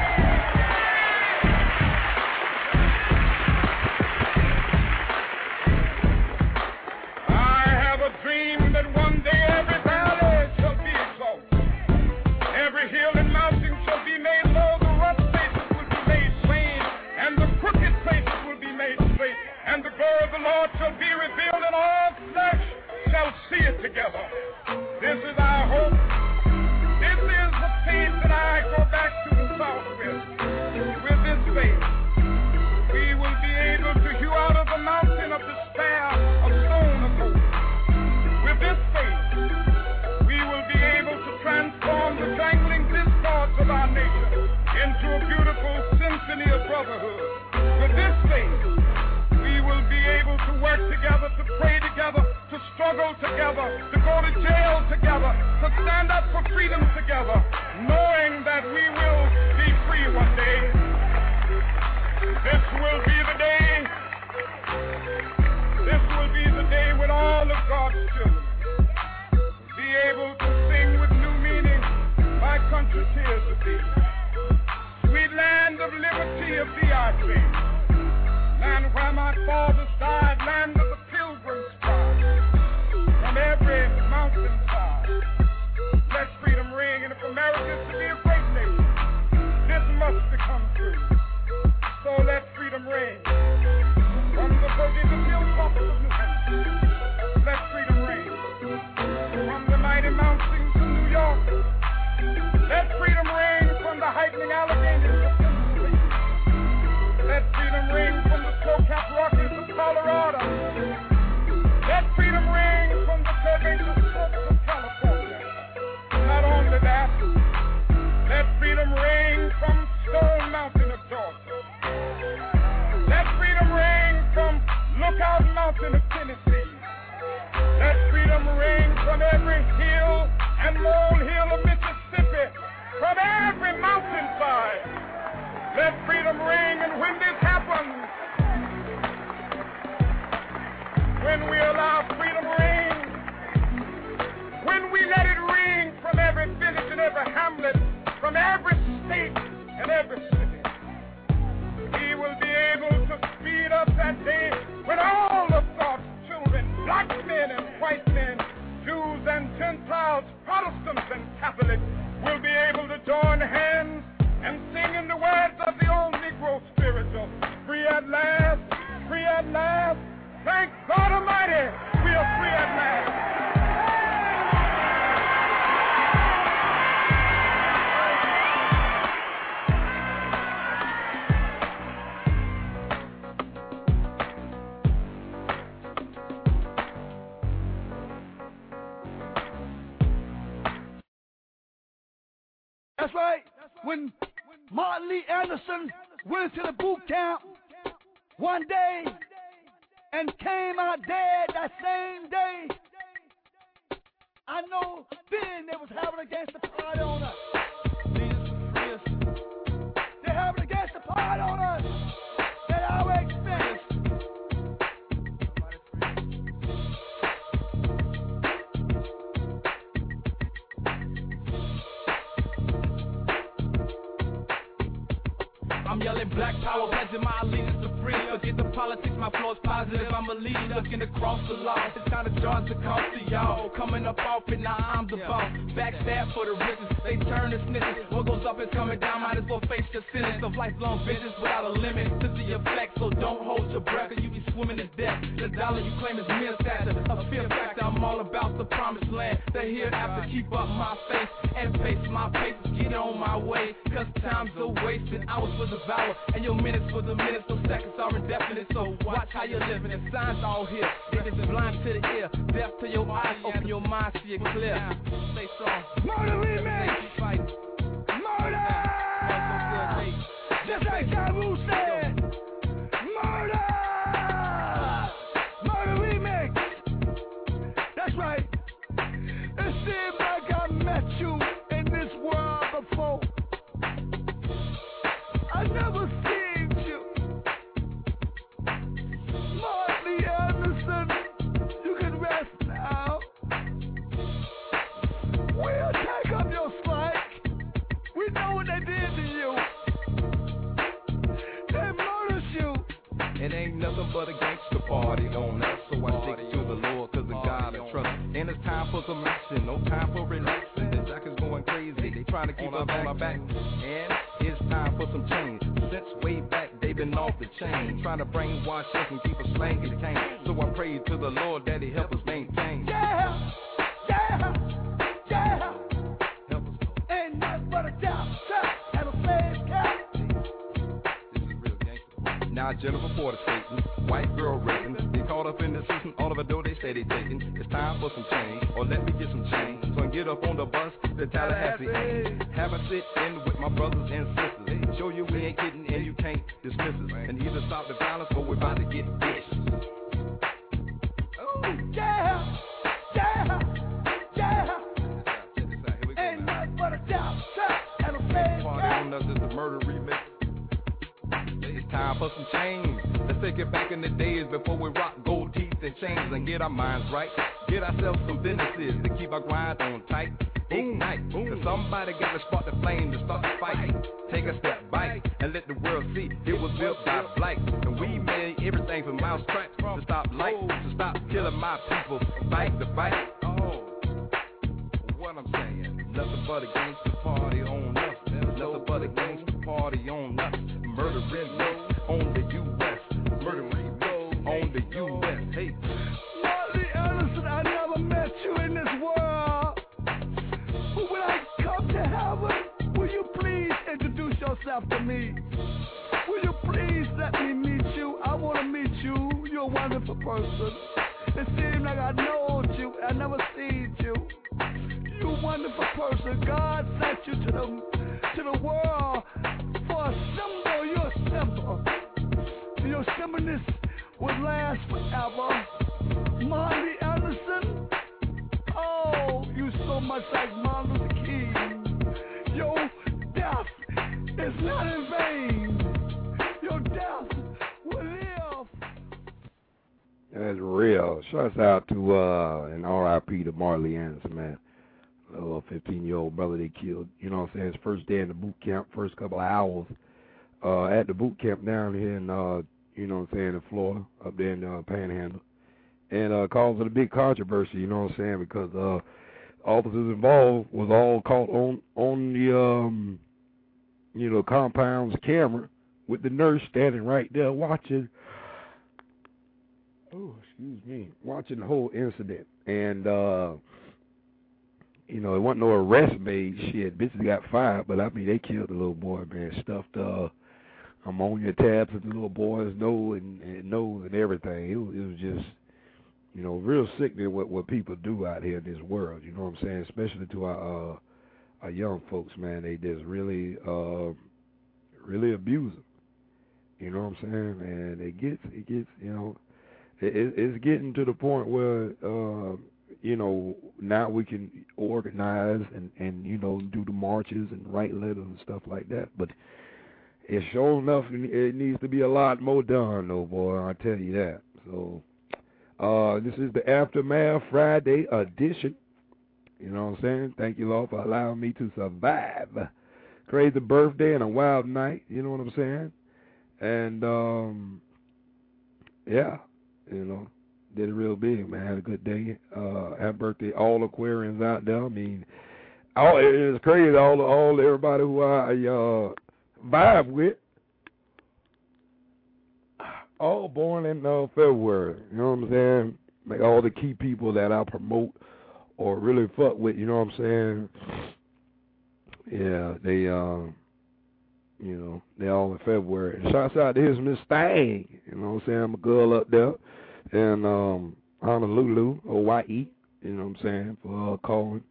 I have a dream that one day every valley shall be exalted. Every hill and mountain shall be made low, the rough places will be made plain, and the crooked places will be made straight, and the glory of the Lord shall be revealed, and all flesh shall see it together. This is our hope. This is the faith that I go back to the South with. With this faith, we will be able to hew out of the mountain of despair a stone of hope. With this faith, we will be able to transform the jangling discords of our nation into a beautiful symphony of brotherhood. With this faith, we will be able to work together, to pray together, to struggle together, to go to jail together, to stand up for freedom together, knowing that we will be free one day. This will be the day. This will be the day when all of God's children be able to sing with new meaning, my country tears of thee. Sweet land of liberty, of thee mountain of Tennessee. Let freedom ring from every hill and molehill of Mississippi, from every mountainside. Let freedom ring, and when this happens, when we allow freedom ring, when we let it ring from every village and every hamlet, from every state and every city, he will be able to speed up that day when all of God's children, black men and white men, Jews and Gentiles, Protestants and Catholics, will be able to join hands and sing in the words of the old Negro spiritual, free at last, free at last. Thank God Almighty, we are free at last. That's right. When Martin Lee Anderson went to the boot camp one day and came out dead that same day, I know then they was having a gangster party on us. They having a gangster party on us at our expense. I'm yelling black power, pledging my allegiance to free. Forget the politics, my flow is positive. I'm a leader looking across the law. It's kind of jars to cost to y'all. Coming up off it, now I'm the boss. Backstab for the riches, they turn to snitches. What goes up is coming down, might as well face your sentence of lifelong vengeance without a limit to the effect. So don't hold your breath, or you be swimming to death. The dollar you claim is mere stature, a fear factor. I'm all about the promised land. The hereafter, keep up my face and face my pace. Get on my way, cause time's a wasted. Hours was a hour, and your minutes for the minutes, so seconds are indefinite. So watch how you're living, and signs all here. If it's blind to the ear, deaf to your eyes, open your mind, see it clear. Stay strong. Murder remix. Murder. Just like Ja Rule said. Murder. Murder remix. That's right. It seems like I met you in this world before. I never seen you. Martin Anderson, you can rest now. We'll take up your slack. We know what they did to you. They murdered you. It ain't nothing but a gangster party on us, so I stick to the Lord, cause the God I trust. And it's time for some action, no time for relaxing. The jack is going crazy, they trying to keep us on our back. And it's time for some change. Since way back, they've been off the chain, trying to brainwash us and keep us slanging cane. So I pray to the Lord that He help us maintain. Yeah, yeah, yeah. Ain't nothing but a job, trap, and a slave cat. Now Jennifer Porter skating, white girl raping. They caught up in the system, all of a door they say they taking. It's time for some change, or let me get some change. So I get up on the bus to Tallahassee. Have a sit in with my brothers and sisters. Show you we ain't kidding and you can't dismiss us. And either stop the violence or we're about to get dished. Oh, yeah, yeah, yeah. Ain't nothing but a job, trap, and a slave cat. On us is the murder remix. It's time for some change. Let's take it back in the days before we rock gold teeth and chains and get our minds right. Get ourselves some businesses to keep our grind on tight. Ignite, cause somebody got to spark the flame to start the fight. Take a step back and let the world see it was built by black. And we made everything from mouse tracks to stop light, to stop killing my people, fight the fight. Oh, what I'm saying, nothing but a gangster party on us. Nothing but a gangster party on us. Murder remix on the U.S. Murder remix on the U.S. Hey, Martin Anderson, I never met you in this world. But when I come to heaven, will you please introduce yourself to me? Will you please let me meet you? I want to meet you. You're a wonderful person. It seems like I know you. I never seen you. You're a wonderful person. God sent you to the world for a symbol. You're a symbol. Your symbolness would last forever. Marley Anderson, oh, you so much like Martin Luther King. Your death is not in vain. Your death will live. That's real. Shouts out to and R.I.P. to Marley Anderson, man. A little 15-year-old brother they killed. You know what I'm saying? His first day in the boot camp, first couple of hours at the boot camp down here in, you know what I'm saying, in Florida, up there in Panhandle. And caused a big controversy, you know what I'm saying, because officers involved was all caught on the, you know, compound's camera with the nurse standing right there watching. Oh, excuse me. Watching the whole incident. And, you know, it wasn't no arrest made. Shit, bitches got fired, but I mean, they killed the little boy, man. Stuffed ammonia tabs at the little boy's nose and everything. It was just, you know, real sickening what people do out here in this world. You know what I'm saying? Especially to our young folks, man. They just really abuse them. You know what I'm saying? And it gets, you know, it's getting to the point where, you know, now we can organize and you know, do the marches and write letters and stuff like that. But it's sure enough, it needs to be a lot more done, though, boy. I tell you that. So, this is the Aftermath Friday edition. You know what I'm saying? Thank you, Lord, for allowing me to survive. Crazy birthday and a wild night. You know what I'm saying? And, yeah, you know, did it real big, man. Had a good day. Happy birthday, all Aquarians out there. I mean, it's crazy. All everybody who I vibe with, all born in February. You know what I'm saying? Like all the key people that I promote or really fuck with. You know what I'm saying? Yeah, they you know, they all in February. And shouts out to his Miss Thang. You know what I'm saying? I'm a girl up there in Honolulu, Hawaii. You know what I'm saying? For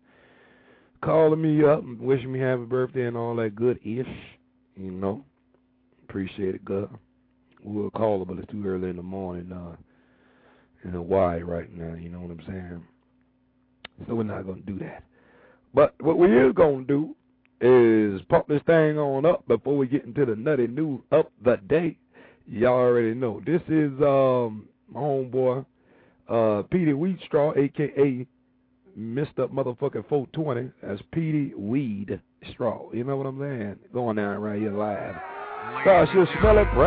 calling me up and wishing me happy birthday and all that good-ish. You know, appreciate it, girl. We'll call her, but it's too early in the morning in Hawaii right now. You know what I'm saying? So we're not going to do that. But what we is going to do is pump this thing on up before we get into the nutty news of the day. Y'all already know. This is my homeboy, Petey Wheatstraw, a.k.a. Mr. Motherfucking 420. That's Petey Weed Straw. You know what I'm saying? Going down right here live. Gosh, you'll smell it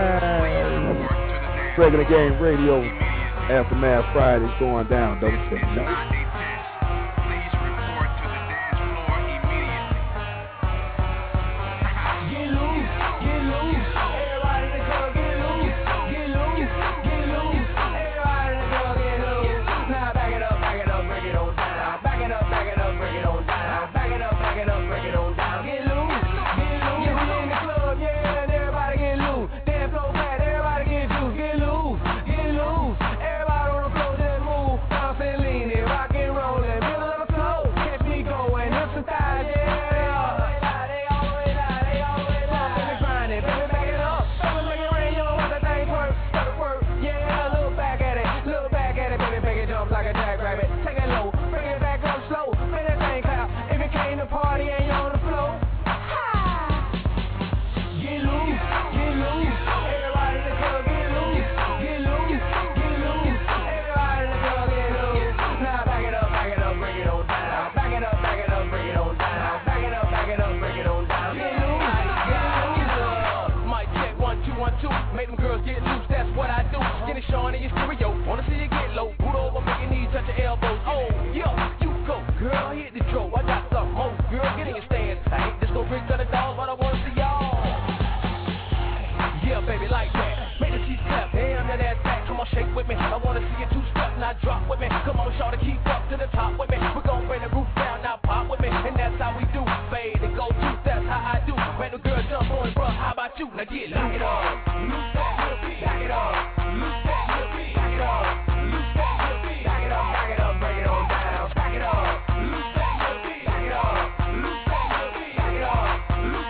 right. Regular Game Radio, Aftermath Friday is going down. Don't say no.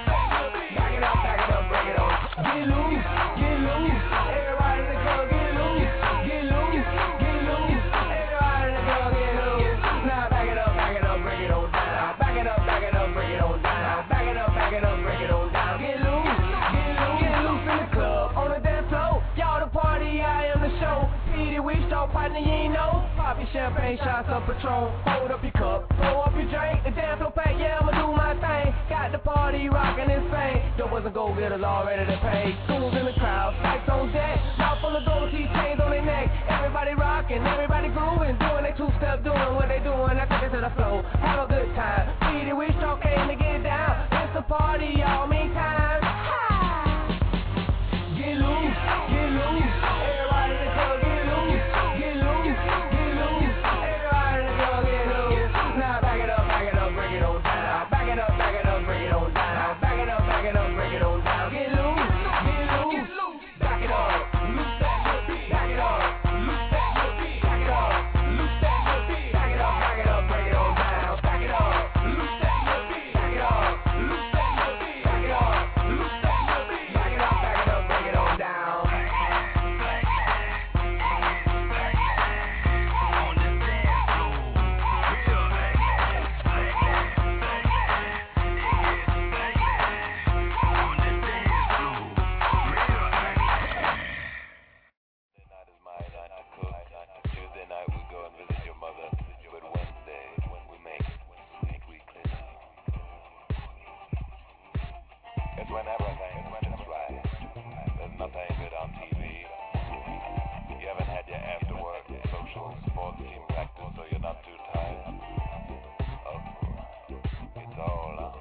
Get loose, everybody in the club, get loose. champagne shots of Patron. Hold up your cup, throw up your drink. The dance so packed, yeah, I'ma do my thing. Got the party rockin' insane. Doors and go-getters all ready to pay. Schools in the crowd, lights on deck. Mouth full of gold teeth, chains on their neck. Everybody rockin', everybody groovin', doing their two-step, doing what they doing. I take it to the flow, have a good time. Speedy Wish Talk came to get down. It's a party, y'all, meantime. Get loose, get loose. Everybody in the club, get loose, get loose, get loose. Everybody in the club, get loose. Now back it up, break it on down. Back it up, break it on down. Back it up, break it on down. Get loose, back it up, loose that your beat. Back it up, loose that your beat. Back it up, loose that your beat. Back it up, break it on down. Back it up, loose that your beat. Back it up, loose that your beat. Back it up, loose that your beat. Back it up, break it on down. Tuesday night we go and visit your mother, but Wednesday we make sweet weekly love. It's when everything is right. There's nothing good on TV. You haven't had your after work social sports team practice, so you're not too tired. Oh, it's all on.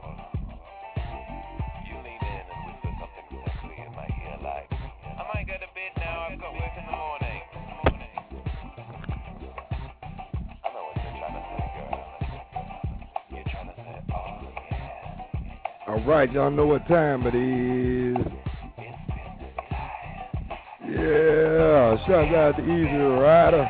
You lean in and whisper something sexy in my ear like, I might go to bed now, I've got work in the morning. I know what you're trying to say, girl. You're trying to say, oh yeah. All right, y'all know what time it is. Yeah, shout out to Easy Rider.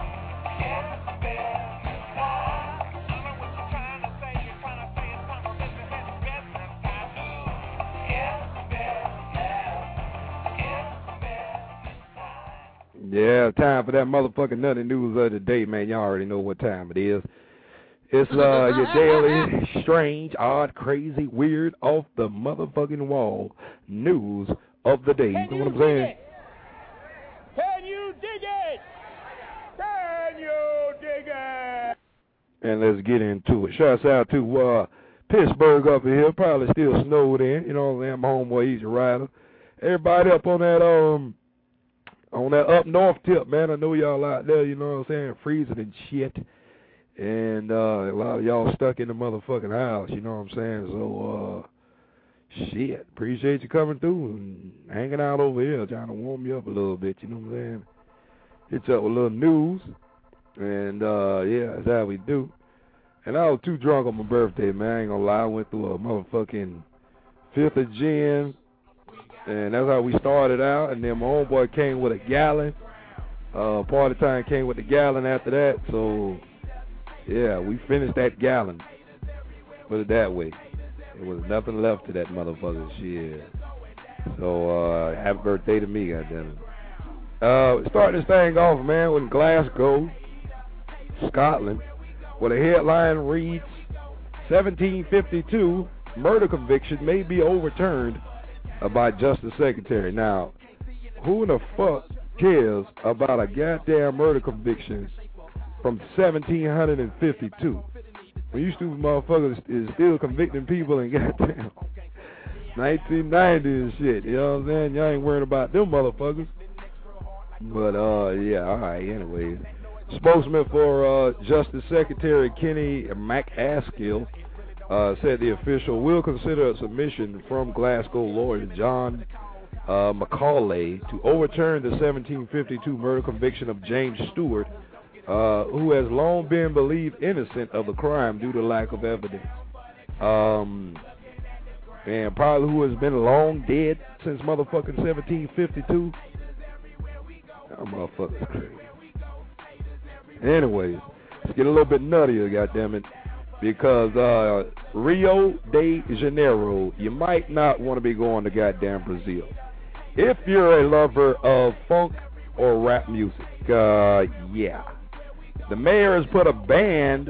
Yeah, time for that motherfucking nutty news of the day, man. Y'all already know what time it is. It's your daily, strange, odd, crazy, weird, off the motherfucking wall news of the day. You know what I'm saying? Can you dig it? Can you dig it? And let's get into it. Shouts out to Pittsburgh up here. Probably still snowed in. You know what I'm saying? My homeboy Easy Rider. Everybody up on that up north tip, man. I know y'all out there, you know what I'm saying, freezing and shit. And a lot of y'all stuck in the motherfucking house, you know what I'm saying? So, shit, appreciate you coming through and hanging out over here, trying to warm you up a little bit, you know what I'm saying? Hit you up with a little news. And, yeah, that's how we do. And I was too drunk on my birthday, man. I ain't gonna lie. I went through a motherfucking 5th of gin. And that's how we started out. And then my homeboy came with a gallon. Party time came with a gallon after that. So, yeah, we finished that gallon. Put it that way. There was nothing left to that motherfucker shit. So, happy birthday to me, goddammit. Start this thing off, man, with Glasgow, Scotland, where the headline reads, 1752 murder conviction may be overturned by Justice Secretary. Now, who in the fuck cares about a goddamn murder conviction from 1752? When you stupid motherfuckers is still convicting people in goddamn 1990 and shit, you know what I'm saying? Y'all ain't worrying about them motherfuckers. But, yeah, alright, anyways. Spokesman for Justice Secretary Kenny McAskill said the official will consider a submission from Glasgow lawyer John Macaulay to overturn the 1752 murder conviction of James Stewart, who has long been believed innocent of the crime due to lack of evidence. And probably who has been long dead since motherfucking 1752. That motherfucker's crazy. Anyways, let's get a little bit nuttier, goddammit. Because Rio de Janeiro, you might not want to be going to goddamn Brazil. If you're a lover of funk or rap music, yeah. The mayor has put a ban,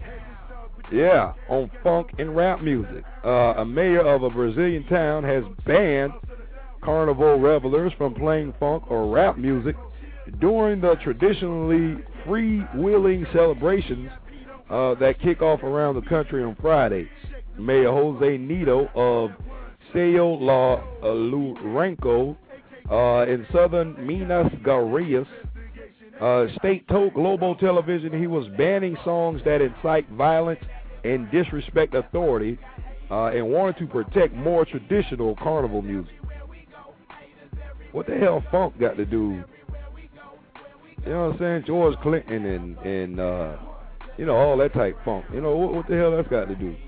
on funk and rap music. A mayor of a Brazilian town has banned carnival revelers from playing funk or rap music during the traditionally freewheeling celebrations that kick off around the country on Friday. Mayor Jose Nito of Sao La Lourenco in southern Minas Gerais state told Globo Television he was banning songs that incite violence and disrespect authority and wanted to protect more traditional carnival music. What the hell funk got to do? You know what I'm saying? George Clinton and you know, all that type funk. You know, what the hell that's got to do?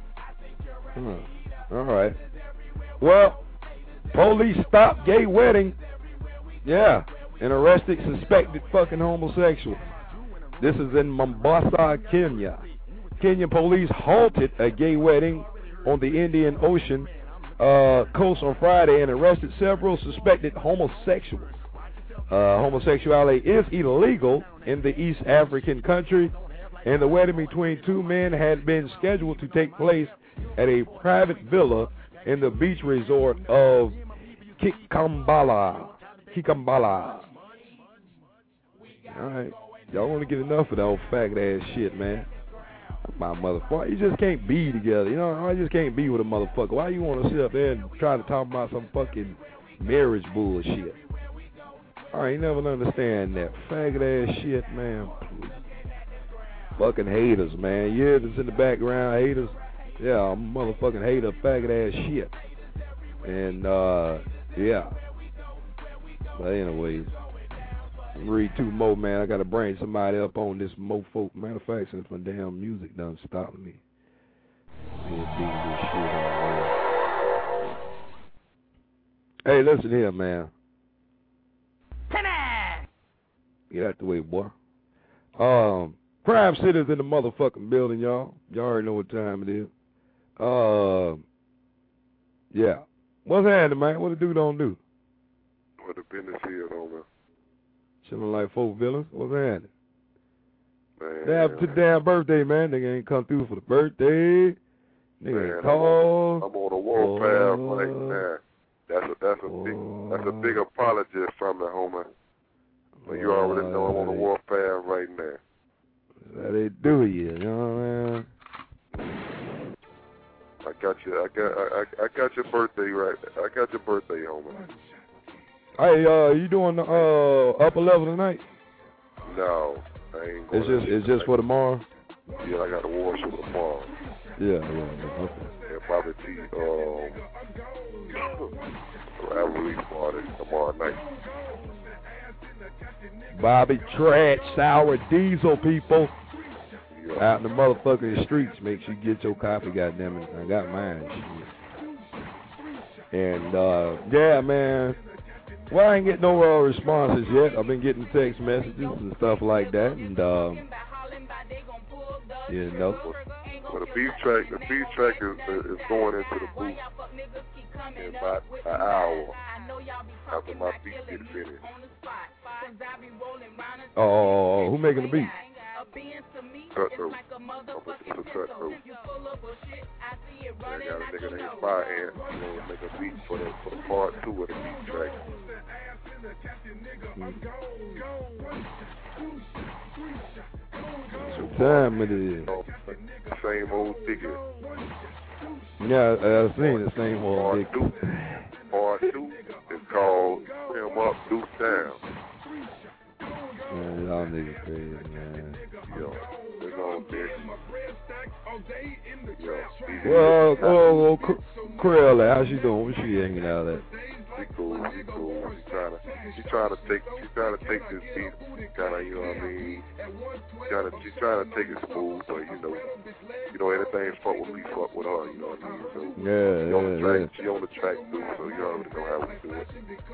All right. Well, police stopped gay wedding. Yeah. And arrested suspected fucking homosexual. This is in Mombasa, Kenya. Kenyan police halted a gay wedding on the Indian Ocean coast on Friday and arrested several suspected homosexuals. Homosexuality is illegal in the East African country, and the wedding between two men had been scheduled to take place at a private villa in the beach resort of Kikambala. All right, y'all want to get enough of that old faggot ass shit, man. My motherfucker, you just can't be together. You know, I just can't be with a motherfucker. Why you want to sit up there and try to talk about some fucking marriage bullshit? All right, you never understand that faggot ass shit, man. Fucking haters, man. Yeah, that's in the background, haters. Yeah, I'm a motherfucking hater, faggot ass shit. And yeah. But anyways, read two more, man. I gotta bring somebody up on this mofo. Matter of fact, since my damn music done stopped me. Hey, listen here, man. Get out the way, boy. Crime City's in the motherfucking building, y'all. Y'all already know what time it is. Yeah. What's happening, man? What the dude don't do? What the business is, homie? Chilling like folk villains. What's happening? Man, they have a damn birthday, man. Nigga ain't come through for the birthday. Nigga ain't called. I'm on a warpath right now. That's a big apology from the homie. But you already know I'm on the warpath right now. That's how they do you know what I mean? I got your birthday right. I got your birthday, homie. Hey, you doing the upper level tonight? No, I ain't going. It's just for tomorrow. Yeah, I got a war show tomorrow. Yeah, okay. And probably rivalry party tomorrow night. Bobby Trash, Sour Diesel, people. Yeah. Out in the motherfucking streets. Make sure you get your copy, goddammit. I got mine. Shit. And, yeah, man. Well, I ain't getting no responses yet. I've been getting text messages and stuff like that. And, you know. Well, the beat track is going into the booth in about an hour after my beat gets finished. Oh, who making the beat? Cutthroat. I'm looking for Cutthroat. I got a nigga named Fire Ant. You know, make a beat for the part 2 of the beat track. What time it is? Same old ticket. Yeah, I've seen the same old ticket. Part 2 is called Him Up, Deuce Down. Man, y'all niggas crazy, man. Yo, it's on there. Yo, well, Corella, how's she doing? Where she hanging out at? She cool. She trying to take this beat, kind of, you know what I mean? She's trying to take it smooth, but you know, anything fuck with me, fuck with her, you know what I mean? So yeah. She on the track too, so you already know how we do it.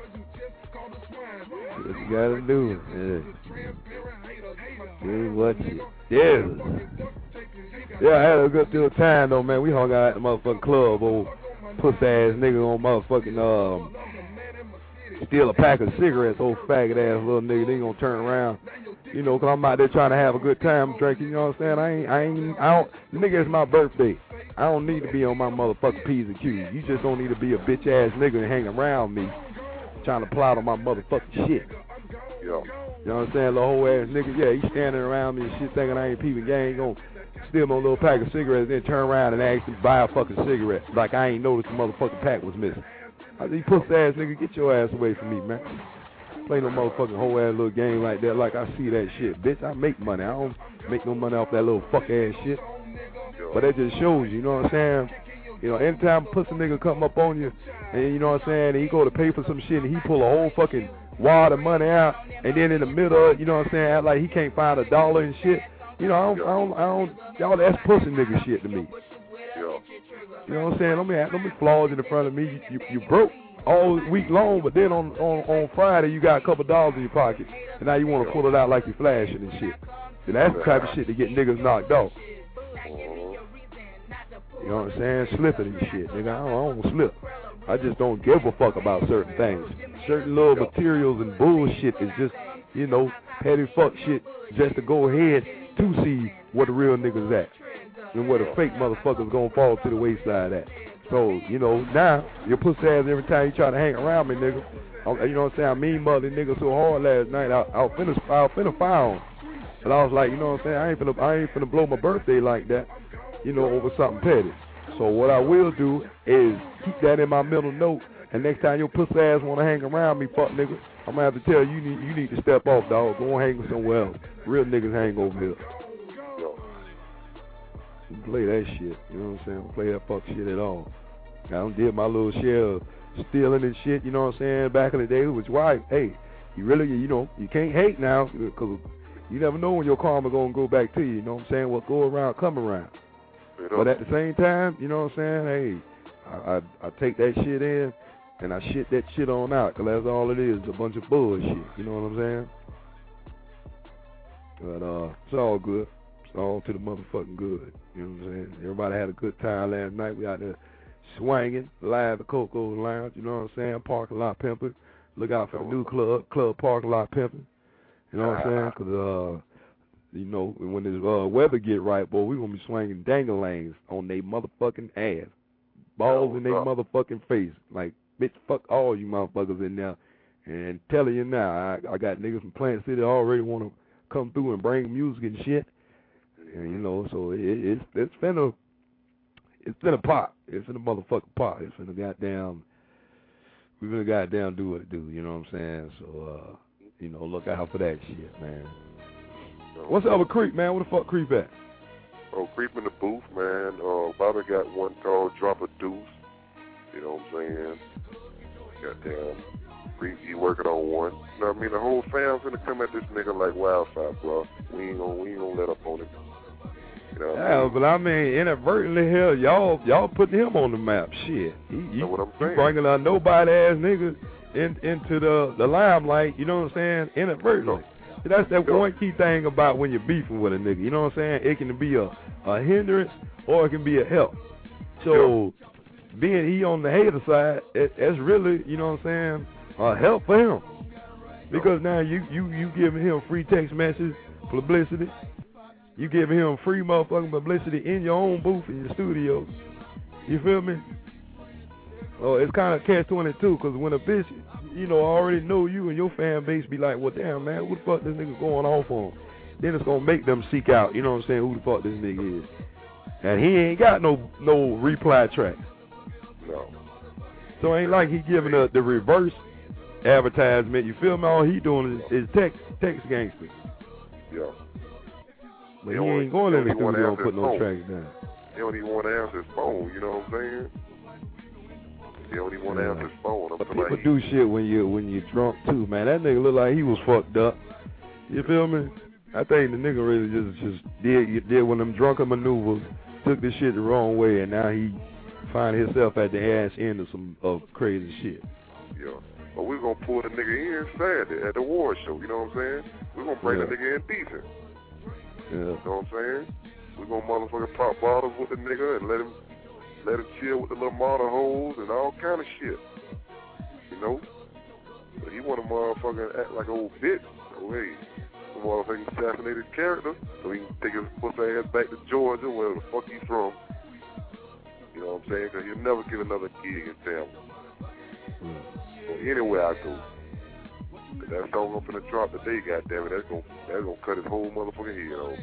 What you gotta do, yeah. Do what you do. Yeah, I had a good deal of time though, man. We hung out at the motherfucking club, old puss ass nigga on motherfucking steal a pack of cigarettes, old faggot ass little nigga. They ain't gonna turn around, you know, 'cause I'm out there trying to have a good time drinking. You know what I'm saying? I don't. Nigga, it's my birthday. I don't need to be on my motherfucking P's and Q's. You just don't need to be a bitch ass nigga and hang around me, trying to plot on my motherfucking shit. Yo. You know what I'm saying? Little whole ass nigga, yeah, he standing around me and shit thinking I ain't peeping gang, gonna steal my little pack of cigarettes, then turn around and ask him to buy a fucking cigarette. Like I ain't noticed the motherfucking pack was missing. I said, you pussy ass nigga, get your ass away from me, man. Play no motherfucking whole ass little game like that, like I see that shit. Bitch, I make money. I don't make no money off that little fuck ass shit. But that just shows you know what I'm saying? You know, anytime a pussy nigga come up on you, and you know what I'm saying, and he go to pay for some shit, and he pull a whole fucking wad of money out, and then in the middle, you know what I'm saying, act like he can't find $1 and shit. You know, I don't, y'all, that's pussy nigga shit to me. You know what I'm saying? Don't be flaws in the front of me. You broke all week long, but then on Friday you got a couple dollars in your pocket, and now you want to pull it out like you're flashing and shit. And that's the type of shit to get niggas knocked off. You know what I'm saying? Slipping and shit, nigga. I don't slip. I just don't give a fuck about certain things. Certain little materials and bullshit is just, you know, petty fuck shit just to go ahead to see where the real niggas at and where the fake motherfuckers gonna fall to the wayside at. So, you know, now, your pussy ass every time you try to hang around me, nigga. You know what I'm saying? I mean mother nigga so hard last night, I was finna fire him. But I was like, you know what I'm saying? I ain't finna blow my birthday like that, you know, over something petty. So what I will do is keep that in my mental note, and next time your pussy ass wanna hang around me, fuck nigga, I'm gonna have to tell you you need to step off, dog. Go and hang somewhere else. Real niggas hang over here. Play that shit, you know what I'm saying? Don't play that fuck shit at all. I don't did my little share of stealing and shit, you know what I'm saying? Back in the day, which why, hey, you really, you know, you can't hate now, because you never know when your karma gonna go back to you know what I'm saying? What go around, come around. But at the same time, you know what I'm saying? Hey, I take that shit in and I shit that shit on out, because that's all it is, a bunch of bullshit. You know what I'm saying? But it's all good. It's all to the motherfucking good. You know what I'm saying? Everybody had a good time last night. We out there swinging live at Coco's Lounge. You know what I'm saying? Parking lot pimping. Look out for the new club parking lot pimping. You know what I'm saying? Because you know, when this weather get right, boy, we gonna be swinging dangalangs on they motherfucking ass, balls in they motherfucking face. Like, bitch, fuck all you motherfuckers in there. And telling you now, I got niggas from Plant City already want to come through and bring music and shit. And you know, so it's finna pop. It's finna motherfucking pop. It's finna goddamn. We finna goddamn do what it do. You know what I'm saying? So you know, look out for that shit, man. What's up with Creep, man? Where the fuck Creep at? Oh, Creep in the booth, man. Bobby got one called Drop a Deuce. You know what I'm saying? Goddamn. Creep, he working on one. You know what I mean? The whole fam's gonna come at this nigga like wildfire, bro. We ain't gonna let up on him. You know what I mean? But I mean, inadvertently, hell, y'all putting him on the map. Shit. You know what I'm saying? You bringing a nobody ass nigga into the limelight, you know what I'm saying? Inadvertently. See, that's that one key thing about when you're beefing with a nigga. You know what I'm saying? It can be a hindrance or it can be a help. So being he on the hater side, that's really, you know what I'm saying, a help for him. Because now you giving him free text message publicity. You giving him free motherfucking publicity in your own booth in your studio. You feel me? Oh, it's kind of catch-22, because when a bitch, you know, already know you and your fan base be like, well, damn, man, who the fuck this nigga going off on? Then it's going to make them seek out, you know what I'm saying, who the fuck this nigga is. And he ain't got no reply tracks. No. So it ain't like he giving the reverse advertisement. You feel me? All he doing is text gangster. Yeah. But he ain't going in the studio and put no tracks down. He don't even want to answer his phone, you know what I'm saying? He don't even want to answer his phone. But people do shit when you're drunk too, man. That nigga look like he was fucked up. You feel me? I think the nigga really just did one of them drunken maneuvers, took this shit the wrong way, and now he find himself at the ass end of crazy shit. Yeah. But we're gonna pull the nigga in Saturday at the award show. You know what I'm saying? We're gonna bring the nigga in decent. Yeah. You know what I'm saying? We're gonna motherfucking pop bottles with the nigga and let him chill with the little model hoes and all kind of shit. You know? But he wanna motherfucking act like an old bitch. So hey, some motherfucking assassinated character, so he can take his pussy ass back to Georgia, wherever the fuck he's from. You know what I'm saying? Because he'll never get another gig in town. So anywhere I go. That song I'm finna drop today, goddammit, that's gonna cut his whole motherfucking head off.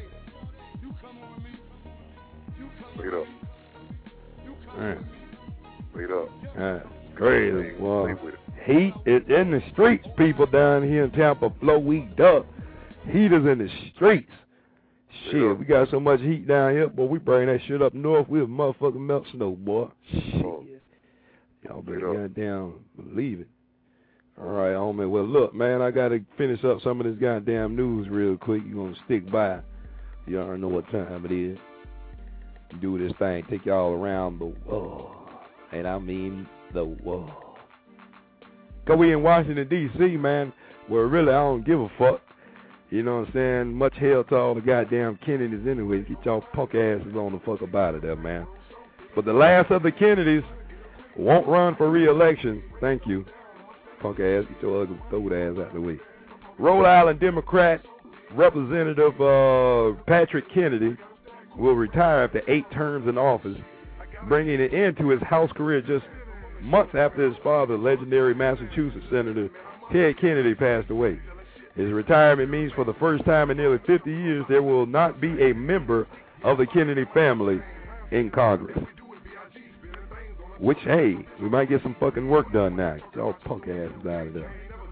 Wait up. Man. Wait up. Crazy. Well, heat is in the streets, people down here in Tampa, Flow Week Duck. Heat is in the streets. Shit, we got so much heat down here, boy, we bring that shit up north, we'll motherfucking melt snow, boy. Shit. Y'all better goddamn believe it. All right, homie. Well, look, man, I got to finish up some of this goddamn news real quick. You're going to stick by. You already know what time it is. Do this thing, take y'all around the world. And I mean the world. Because we in Washington, D.C., man, where really I don't give a fuck. You know what I'm saying? Much hell to all the goddamn Kennedys anyway. Get y'all punk asses on the fuck about it there, man. But the last of the Kennedys won't run for re-election. Thank you. Punk ass, get your ugly throat ass out of the way. Rhode Island Democrat Representative Patrick Kennedy will retire after 8 terms in office, bringing an end to his House career just months after his father, legendary Massachusetts Senator Ted Kennedy, passed away. His retirement means for the first time in nearly 50 years there will not be a member of the Kennedy family in Congress. Which, hey, we might get some fucking work done now. Get y'all punk asses out of there.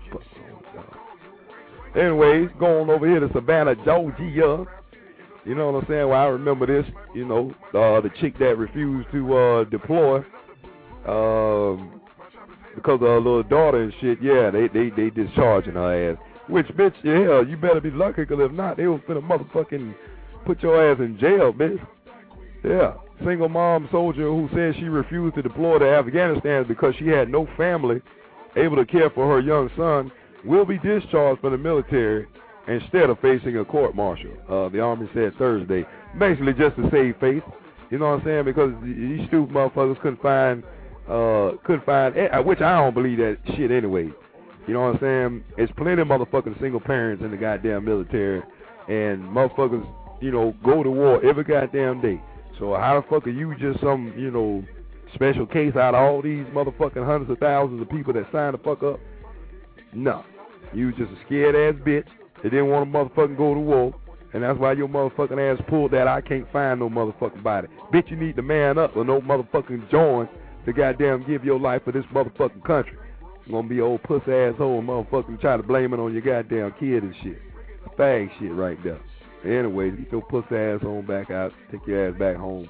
Anyways, going over here to Savannah, Georgia. You know what I'm saying? Well, I remember this, you know, the chick that refused to deploy because of her little daughter and shit. Yeah, they discharging her ass. Which, bitch, yeah, you better be lucky, because if not, they will finna motherfucking put your ass in jail, bitch. Yeah. Single mom soldier who said she refused to deploy to Afghanistan because she had no family able to care for her young son will be discharged from the military instead of facing a court-martial, the Army said Thursday. Basically just to save face, you know what I'm saying, because these stupid motherfuckers couldn't find, which I don't believe that shit anyway. You know what I'm saying? It's plenty of motherfucking single parents in the goddamn military, and motherfuckers, you know, go to war every goddamn day. So how the fuck are you just some, you know, special case out of all these motherfucking hundreds of thousands of people that signed the fuck up? No. You just a scared ass bitch that didn't want to motherfucking go to war, and that's why your motherfucking ass pulled that I can't find no motherfucking body. Bitch, you need to man up or no motherfucking join to goddamn give your life for this motherfucking country. You're gonna be old puss asshole and motherfucking try to blame it on your goddamn kid and shit. Fag shit right there. Anyway, get your puss ass on back out, take your ass back home.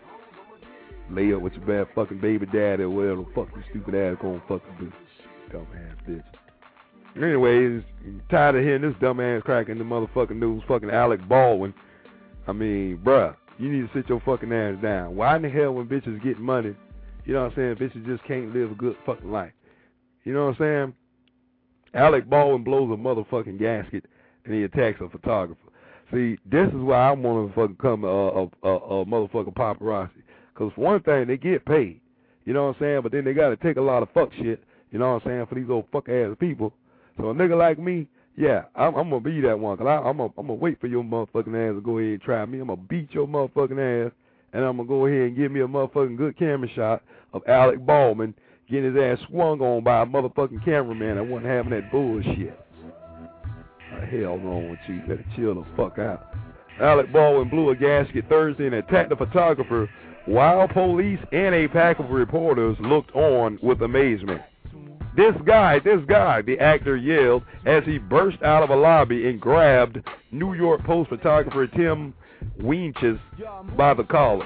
Lay up with your bad fucking baby daddy or whatever the fuck you stupid ass gonna fucking do. Dumb ass bitch. Anyways, tired of hearing this dumb ass cracking the motherfucking news, fucking Alec Baldwin. I mean, bruh, you need to sit your fucking ass down. Why in the hell when bitches get money, you know what I'm saying, bitches just can't live a good fucking life? You know what I'm saying? Alec Baldwin blows a motherfucking gasket and he attacks a photographer. See, this is why I want to fucking come a motherfucking paparazzi. Because for one thing, they get paid. You know what I'm saying? But then they got to take a lot of fuck shit, you know what I'm saying, for these old fuck ass people. So a nigga like me, yeah, I'm going to be that one. Because I'm going to wait for your motherfucking ass to go ahead and try me. I'm going to beat your motherfucking ass. And I'm going to go ahead and give me a motherfucking good camera shot of Alec Baldwin getting his ass swung on by a motherfucking cameraman that wasn't having that bullshit. What the hell wrong with you? Better chill the fuck out. Alec Baldwin blew a gasket Thursday and attacked the photographer while police and a pack of reporters looked on with amazement. This guy, the actor yelled as he burst out of a lobby and grabbed New York Post photographer Tim Winches by the collar.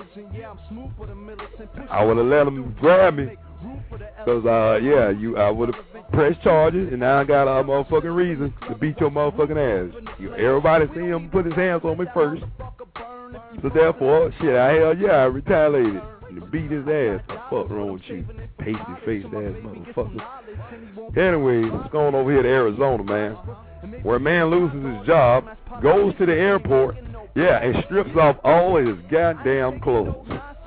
I would have let him grab me. Because, I would have pressed charges, and now I got a motherfucking reason to beat your motherfucking ass. Everybody see him put his hands on me first. So therefore, shit, I retaliated and beat his ass. What the fuck wrong with you? Pasty-faced ass motherfucker. Anyways, it's going over here to Arizona, man, where a man loses his job, goes to the airport, and strips off all of his goddamn clothes.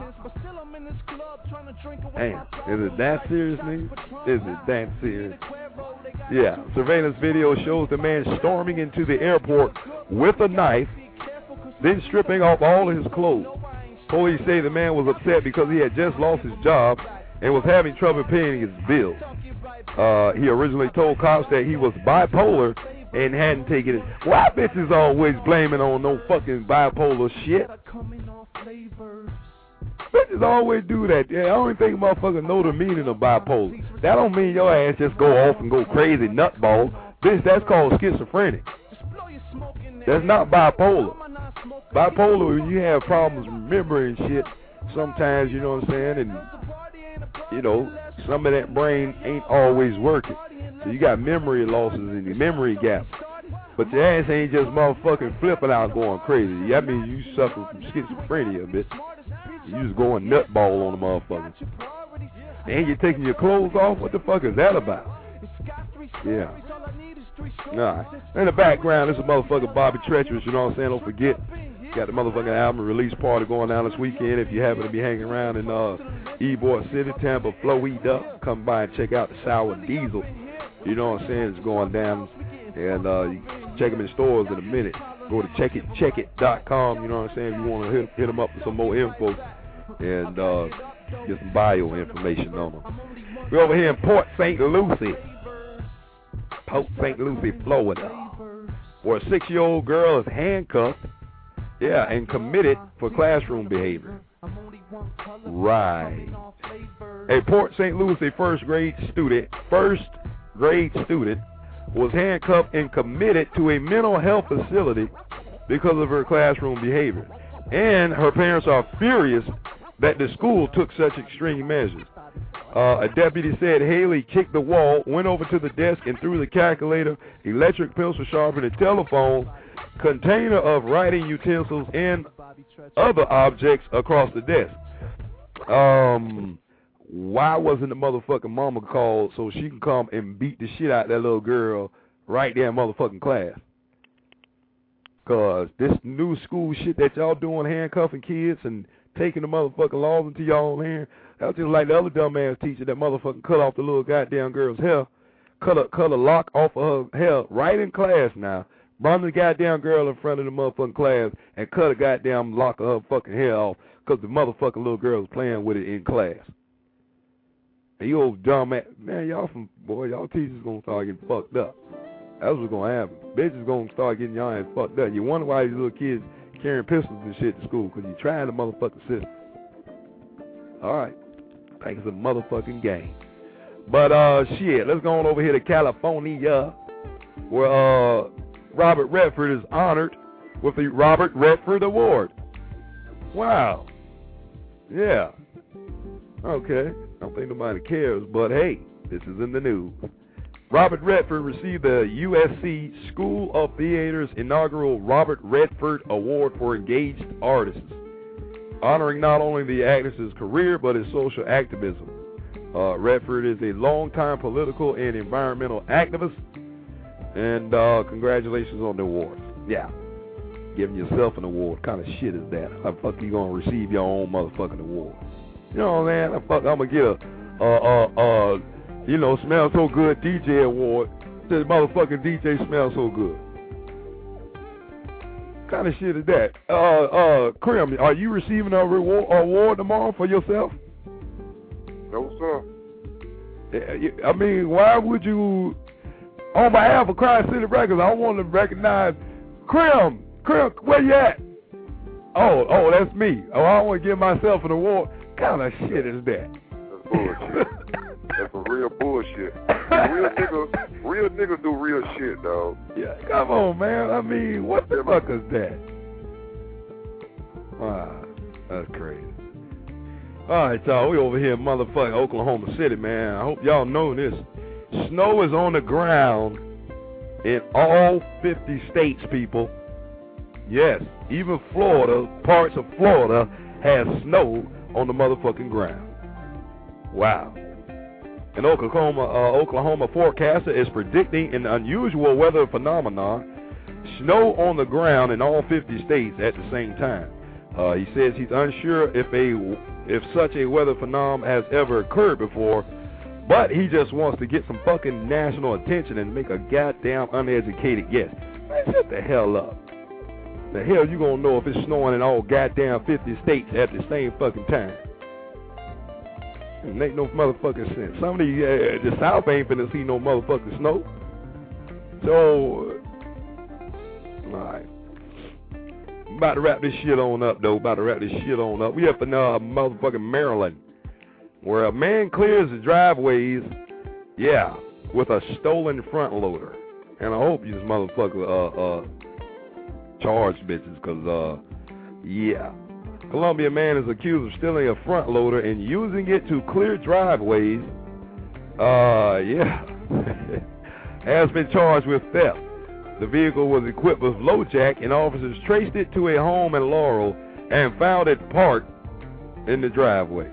Damn, is it that serious, nigga? Is it that serious? Yeah, surveillance video shows the man storming into the airport with a knife, then stripping off all of his clothes. Police say the man was upset because he had just lost his job and was having trouble paying his bills. He originally told cops that he was bipolar and hadn't taken it. Why bitches always blaming on no fucking bipolar shit? Bitches always do that. Yeah, I don't think motherfuckers know the meaning of bipolar. That don't mean your ass just go off and go crazy nutball. Bitch, that's called schizophrenic. That's not bipolar. Bipolar, when you have problems remembering shit, sometimes, you know what I'm saying, and, you know, some of that brain ain't always working. So you got memory losses and the memory gaps. But your ass ain't just motherfucking flipping out going crazy. That means you suffer from schizophrenia, bitch. You just going nutball on the motherfucker. And you're taking your clothes off? What the fuck is that about? Yeah. Nah. In the background, this is motherfucker Bobby Treacherous, you know what I'm saying? Don't forget, got the motherfucking album release party going down this weekend. If you happen to be hanging around in Ybor City, Tampa, Florida, come by and check out the Sour Diesel. You know what I'm saying? It's going down. And you can check them in stores in a minute. Go to checkit.com, you know what I'm saying? If you want to hit them up for some more info and get some bio information on them. We're over here in Port St. Lucie, Florida, where a 6-year-old girl is handcuffed, and committed for classroom behavior. Right. A Port St. Lucie first grade student was handcuffed and committed to a mental health facility because of her classroom behavior. And her parents are furious that the school took such extreme measures. A deputy said Haley kicked the wall, went over to the desk and threw the calculator, electric pencil sharpener, telephone, container of writing utensils, and other objects across the desk. Why wasn't the motherfucking mama called so she can come and beat the shit out of that little girl right there in motherfucking class? Because this new school shit that y'all doing, handcuffing kids and taking the motherfucking laws into your own hand, that was just like the other dumbass teacher that motherfucking cut off the little goddamn girl's hair, cut a lock off of her hair right in class now, brought the goddamn girl in front of the motherfucking class and cut a goddamn lock of her fucking hair off because the motherfucking little girl was playing with it in class. And you old dumb ass, man, y'all teachers gonna start getting fucked up. That's what's gonna happen. Bitches gonna start getting y'all ass fucked up. You wonder why these little kids carrying pistols and shit to school, because you're trying the motherfucking system. Alright. Think it's a motherfucking game. But, shit, let's go on over here to California, where, Robert Redford is honored with the Robert Redford Award. Wow. Yeah. Okay. I don't think nobody cares, but hey, this is in the news. Robert Redford received the USC School of Theater's inaugural Robert Redford Award for Engaged Artists, honoring not only the actress's career but his social activism. Redford is a longtime political and environmental activist, and congratulations on the award. Yeah, giving yourself an award. What kind of shit is that? How the fuck you gonna receive your own motherfucking award? You know what I'm saying? I'm gonna get a smell so good DJ award. Says motherfucking DJ smells so good. What kind of shit is that? Krim, are you receiving a award tomorrow for yourself? No, sir. I mean, why would you, on behalf of Crime City Records, I want to recognize Krim, where you at? Oh, that's me. Oh, I want to give myself an award. What kind of shit is that? That's bullshit. That's some real bullshit. Real niggas do real shit, dog. Yeah, come on, man. I mean, what the fuck is that? Wow, that's crazy. All right, y'all, we over here in motherfucking Oklahoma City, man. I hope y'all know this. Snow is on the ground in all 50 states, people. Yes, even Florida, parts of Florida, has snow on the motherfucking ground. Wow. An Oklahoma forecaster is predicting an unusual weather phenomenon, snow on the ground in all 50 states at the same time. He says he's unsure if such a weather phenomenon has ever occurred before, but he just wants to get some fucking national attention and make a goddamn uneducated guess. Man, shut the hell up. The hell you gonna know if it's snowing in all goddamn 50 states at the same fucking time? It make no motherfucking sense. Some of the South ain't finna see no motherfucking snow. So, alright. About to wrap this shit on up, though. We up in motherfucking Maryland, where a man clears the driveways, with a stolen front loader. And I hope you motherfucker charged bitches, because, Columbia man is accused of stealing a front loader and using it to clear driveways. Has been charged with theft. The vehicle was equipped with low jack, and officers traced it to a home in Laurel and found it parked in the driveway.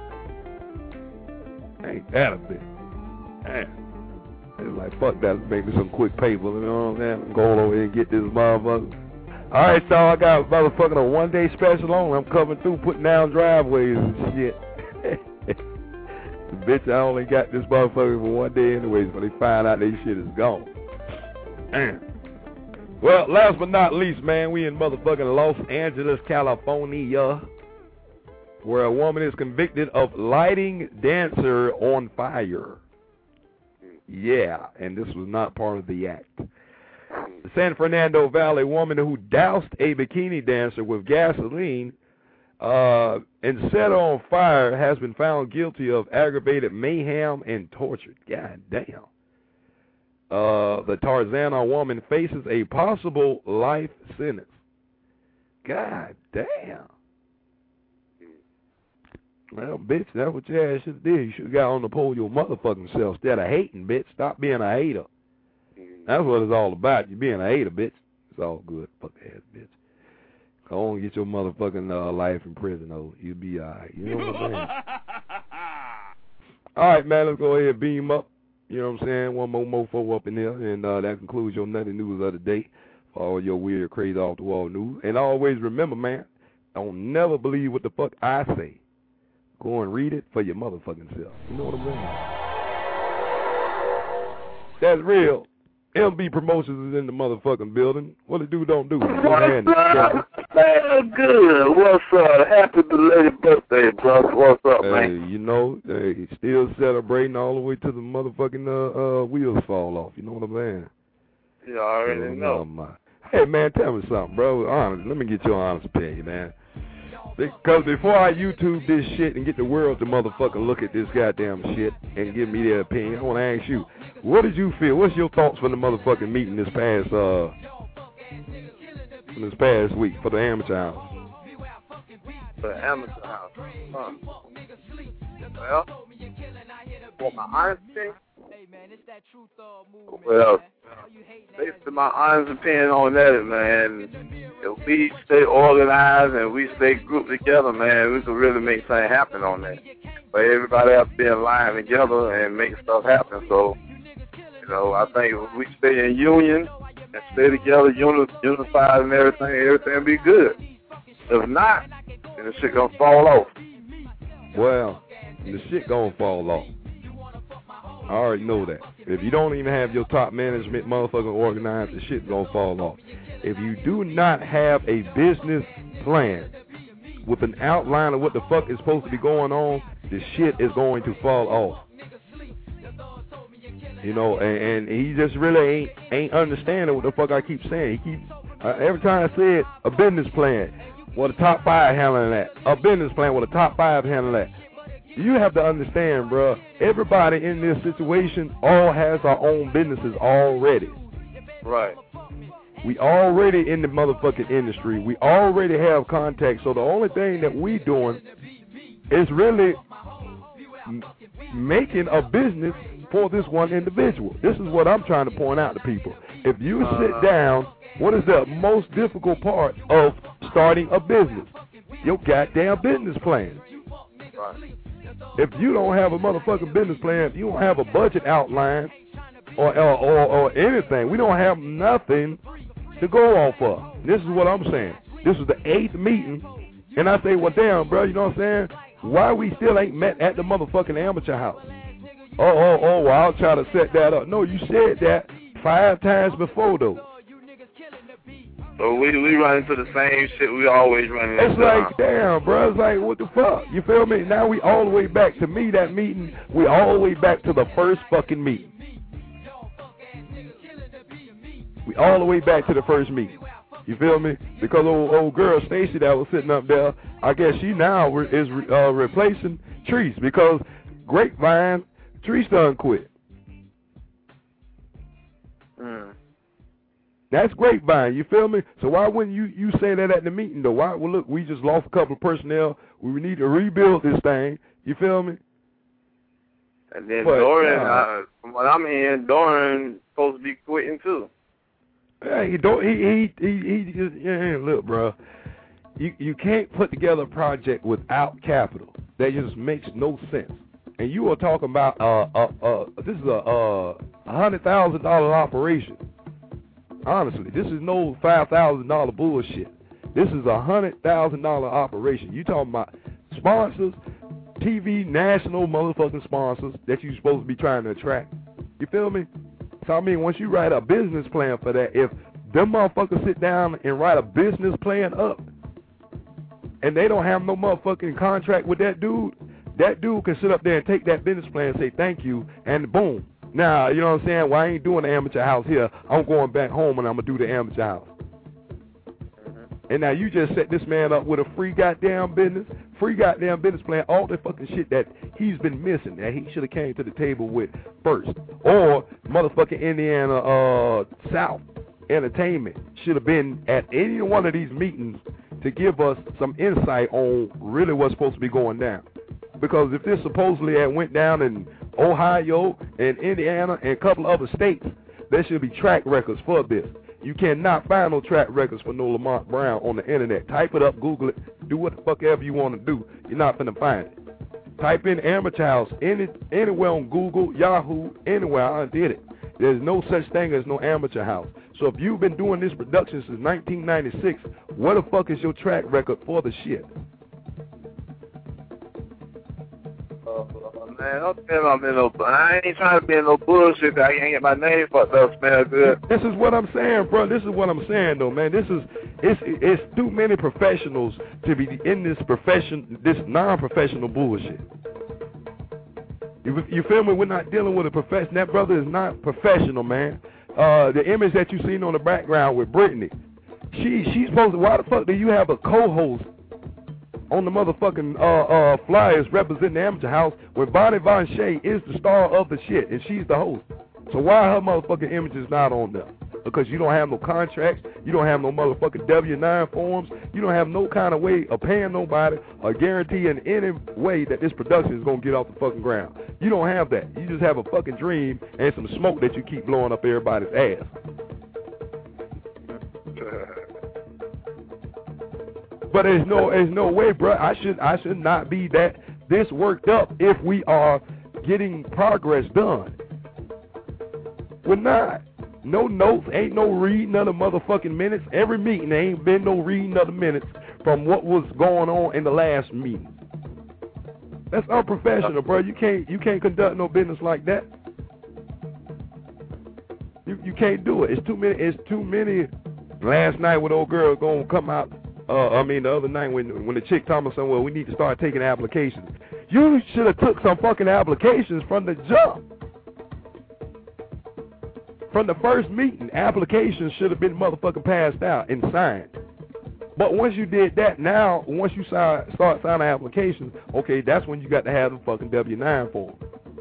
Ain't that a bit? Man. It's like, fuck that, let's make me some quick paper, you know what I'm saying? I'm going over here and get this motherfucker. Alright, so I got motherfucking a one-day special on. I'm coming through putting down driveways and shit. Bitch, I only got this motherfucker for one day anyways, but they find out they shit is gone. Man. Well, last but not least, man, we in motherfucking Los Angeles, California, where a woman is convicted of lighting dancer on fire. Yeah, and this was not part of the act. The San Fernando Valley woman who doused a bikini dancer with gasoline and set her on fire has been found guilty of aggravated mayhem and torture. God damn. The Tarzana woman faces a possible life sentence. God damn. Well, bitch, that's what your ass should have did. You should have got on the pole your motherfucking self instead of hating, bitch. Stop being a hater. That's what it's all about. You being a hater, bitch. It's all good. Fuck ass, bitch. Go on and get your motherfucking life in prison, though. You'll be all right. You know what I'm saying? All right, man, let's go ahead and beam up. You know what I'm saying? One more mofo up in there, and that concludes your nutty news of the day for all your weird, crazy, off-the-wall news. And always remember, man, don't never believe what the fuck I say. Go and read it for your motherfucking self. You know what I'm saying? That's real. MB Promotions is in the motherfucking building. What it do, don't do. What's up, man? Good. What's up? Happy belated birthday, brother. What's up, man? You know, still celebrating all the way to the motherfucking wheels fall off. You know what I'm saying? Yeah, I already know. Hey, man, tell me something, bro. Honest, let me get your honest opinion, man. Because before I YouTube this shit and get the world to motherfucking look at this goddamn shit and give me their opinion, I want to ask you, what did you feel? What's your thoughts from the motherfucking meeting this past week for the amateur house? The amateur house. Well, for my honesty, basically my honest opinion on that is, man, if we stay organized and we stay grouped together, man, we can really make something happen on that. But everybody has to be in line together and make stuff happen. So, you know, I think if we stay in union and stay together, unified and everything will be good. If not, then the shit gonna fall off. Well, the shit gonna fall off. I already know that. If you don't even have your top management motherfucking organized, the shit's gonna fall off. If you do not have a business plan with an outline of what the fuck is supposed to be going on, the shit is going to fall off. You know, and he just really ain't understanding what the fuck I keep saying. He keep every time I say it, a business plan with a top 5 handling that. A business plan with a top 5 handling that. You have to understand, bro, everybody in this situation all has our own businesses already. Right. We already in the motherfucking industry. We already have contacts. So the only thing that we doing is really making a business for this one individual. This is what I'm trying to point out to people. If you sit down, what is the most difficult part of starting a business? Your goddamn business plan. Right. If you don't have a motherfucking business plan, if you don't have a budget outline or anything, we don't have nothing to go off of. This is what I'm saying. This is the 8th meeting, and I say, well, damn, bro, you know what I'm saying? Why we still ain't met at the motherfucking amateur house? Well, I'll try to set that up. No, you said that 5 times before, though. So we run into the same shit we always run into. It's like, damn, bro. It's like, what the fuck? You feel me? Now we all the way back to me, that meeting. We all the way back to the first fucking meeting. We all the way back to the first meeting. You feel me? Because old girl Stacy that was sitting up there, I guess she now is replacing Treese because Grapevine, Treese done quit. That's Grapevine, you feel me? So why wouldn't you say that at the meeting though? Why? Well, look, we just lost a couple of personnel. We need to rebuild this thing. You feel me? And then Doran, from what I'm hearing, Doran supposed to be quitting too. Hey, he just look, bro. You can't put together a project without capital. That just makes no sense. And you are talking about this is a $100,000 operation. Honestly, this is no $5,000 bullshit. This is a $100,000 operation. You talking about sponsors, TV, national motherfucking sponsors that you supposed to be trying to attract. You feel me? So I mean, once you write a business plan for that, if them motherfuckers sit down and write a business plan up, and they don't have no motherfucking contract with that dude can sit up there and take that business plan and say thank you, and boom. Now, you know what I'm saying? Well, I ain't doing the amateur house here. I'm going back home and I'm going to do the amateur house. And now you just set this man up with a free goddamn business plan, all the fucking shit that he's been missing, that he should have came to the table with first. Or motherfucking Indiana South Entertainment should have been at any one of these meetings to give us some insight on really what's supposed to be going down. Because if this supposedly had went down in Ohio and Indiana and a couple of other states, there should be track records for this. You cannot find no track records for no Lamont Brown on the internet. Type it up, Google it, do what the fuck ever you want to do. You're not going to find it. Type in amateur house anywhere on Google, Yahoo, anywhere. I did it. There's no such thing as no amateur house. So if you've been doing this production since 1996, what the fuck is your track record for the shit? Man, don't tell me I'm in no. I ain't trying to be in no bullshit. I ain't get my name fucked up. Smell good. This is what I'm saying, bro. This is what I'm saying, though, man. It's too many professionals to be in this non-professional bullshit. You feel me? We're not dealing with a profession. That brother is not professional, man. The image that you seen on the background with Brittany, she's supposed to. Why the fuck do you have a co-host on the motherfucking flyers representing the amateur house when Bonnie Von Shea is the star of the shit and she's the host? So why her motherfucking image is not on there? Because you don't have no contracts, you don't have no motherfucking W-9 forms, you don't have no kind of way of paying nobody or guaranteeing any way that this production is going to get off the fucking ground. You don't have that. You just have a fucking dream and some smoke that you keep blowing up everybody's ass. But there's no way, bro. I should not be this worked up if we are getting progress done. We're not. No notes, ain't no reading of the motherfucking minutes. Every meeting, there ain't been no reading of the minutes from what was going on in the last meeting. That's unprofessional, bro. You can't conduct no business like that. You can't do it. It's too many. Last night when old girl gonna come out. The other night when the chick told me something, well, we need to start taking applications. You should have took some fucking applications from the jump. From the first meeting, applications should have been motherfucking passed out and signed. But once you did that, now, once you start signing applications, okay, that's when you got to have the fucking W-9 form.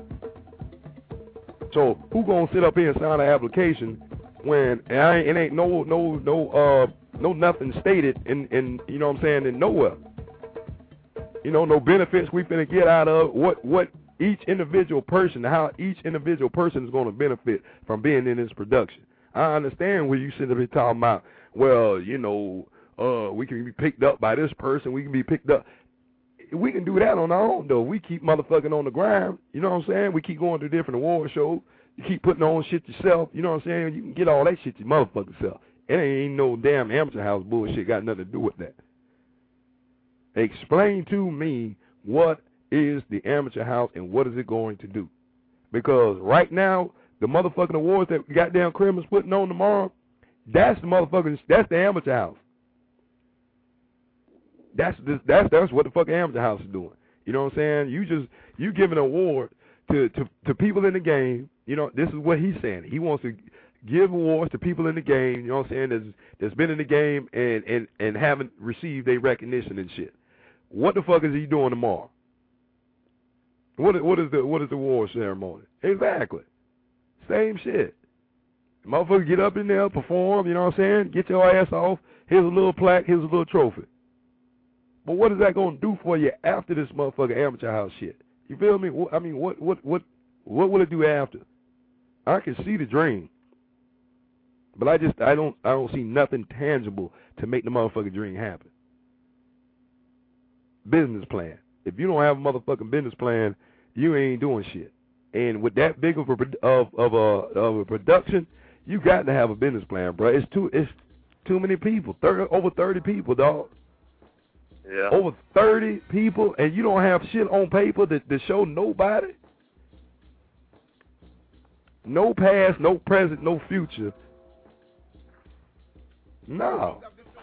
So who gonna sit up here and sign an application when it ain't no nothing stated in you know what I'm saying, in nowhere. You know, no benefits we finna get out of what each individual person, how each individual person is gonna benefit from being in this production. I understand where you sit up here talking about, well, you know, we can be picked up by this person, we can be picked up. We can do that on our own though. We keep motherfucking on the grind, you know what I'm saying? We keep going to different award shows, you keep putting on shit yourself, you know what I'm saying? You can get all that shit your motherfucking self. It ain't no damn amateur house bullshit got nothing to do with that. Explain to me what is the amateur house and what is it going to do. Because right now, the motherfucking awards that goddamn Krim is putting on tomorrow, That's the motherfucking. That's the amateur house. That's what the fucking amateur house is doing. You know what I'm saying? You give an award to people in the game. You know, this is what he's saying. He wants to give awards to people in the game. You know what I'm saying? That's been in the game and haven't received a recognition and shit. What the fuck is he doing tomorrow? What is the award ceremony? Exactly. Same shit. Motherfucker get up in there, perform, you know what I'm saying? Get your ass off. Here's a little plaque, here's a little trophy. But what is that going to do for you after this motherfucker amateur house shit? You feel me? I mean, what will it do after? I can see the dream. But I don't see nothing tangible to make the motherfucking dream happen. Business plan. If you don't have a motherfucking business plan, you ain't doing shit. And with that big of a production, you got to have a business plan, bro. It's too many people. Over 30 people, dog. Yeah. Over 30 people, and you don't have shit on paper to show nobody. No past, no present, no future. No,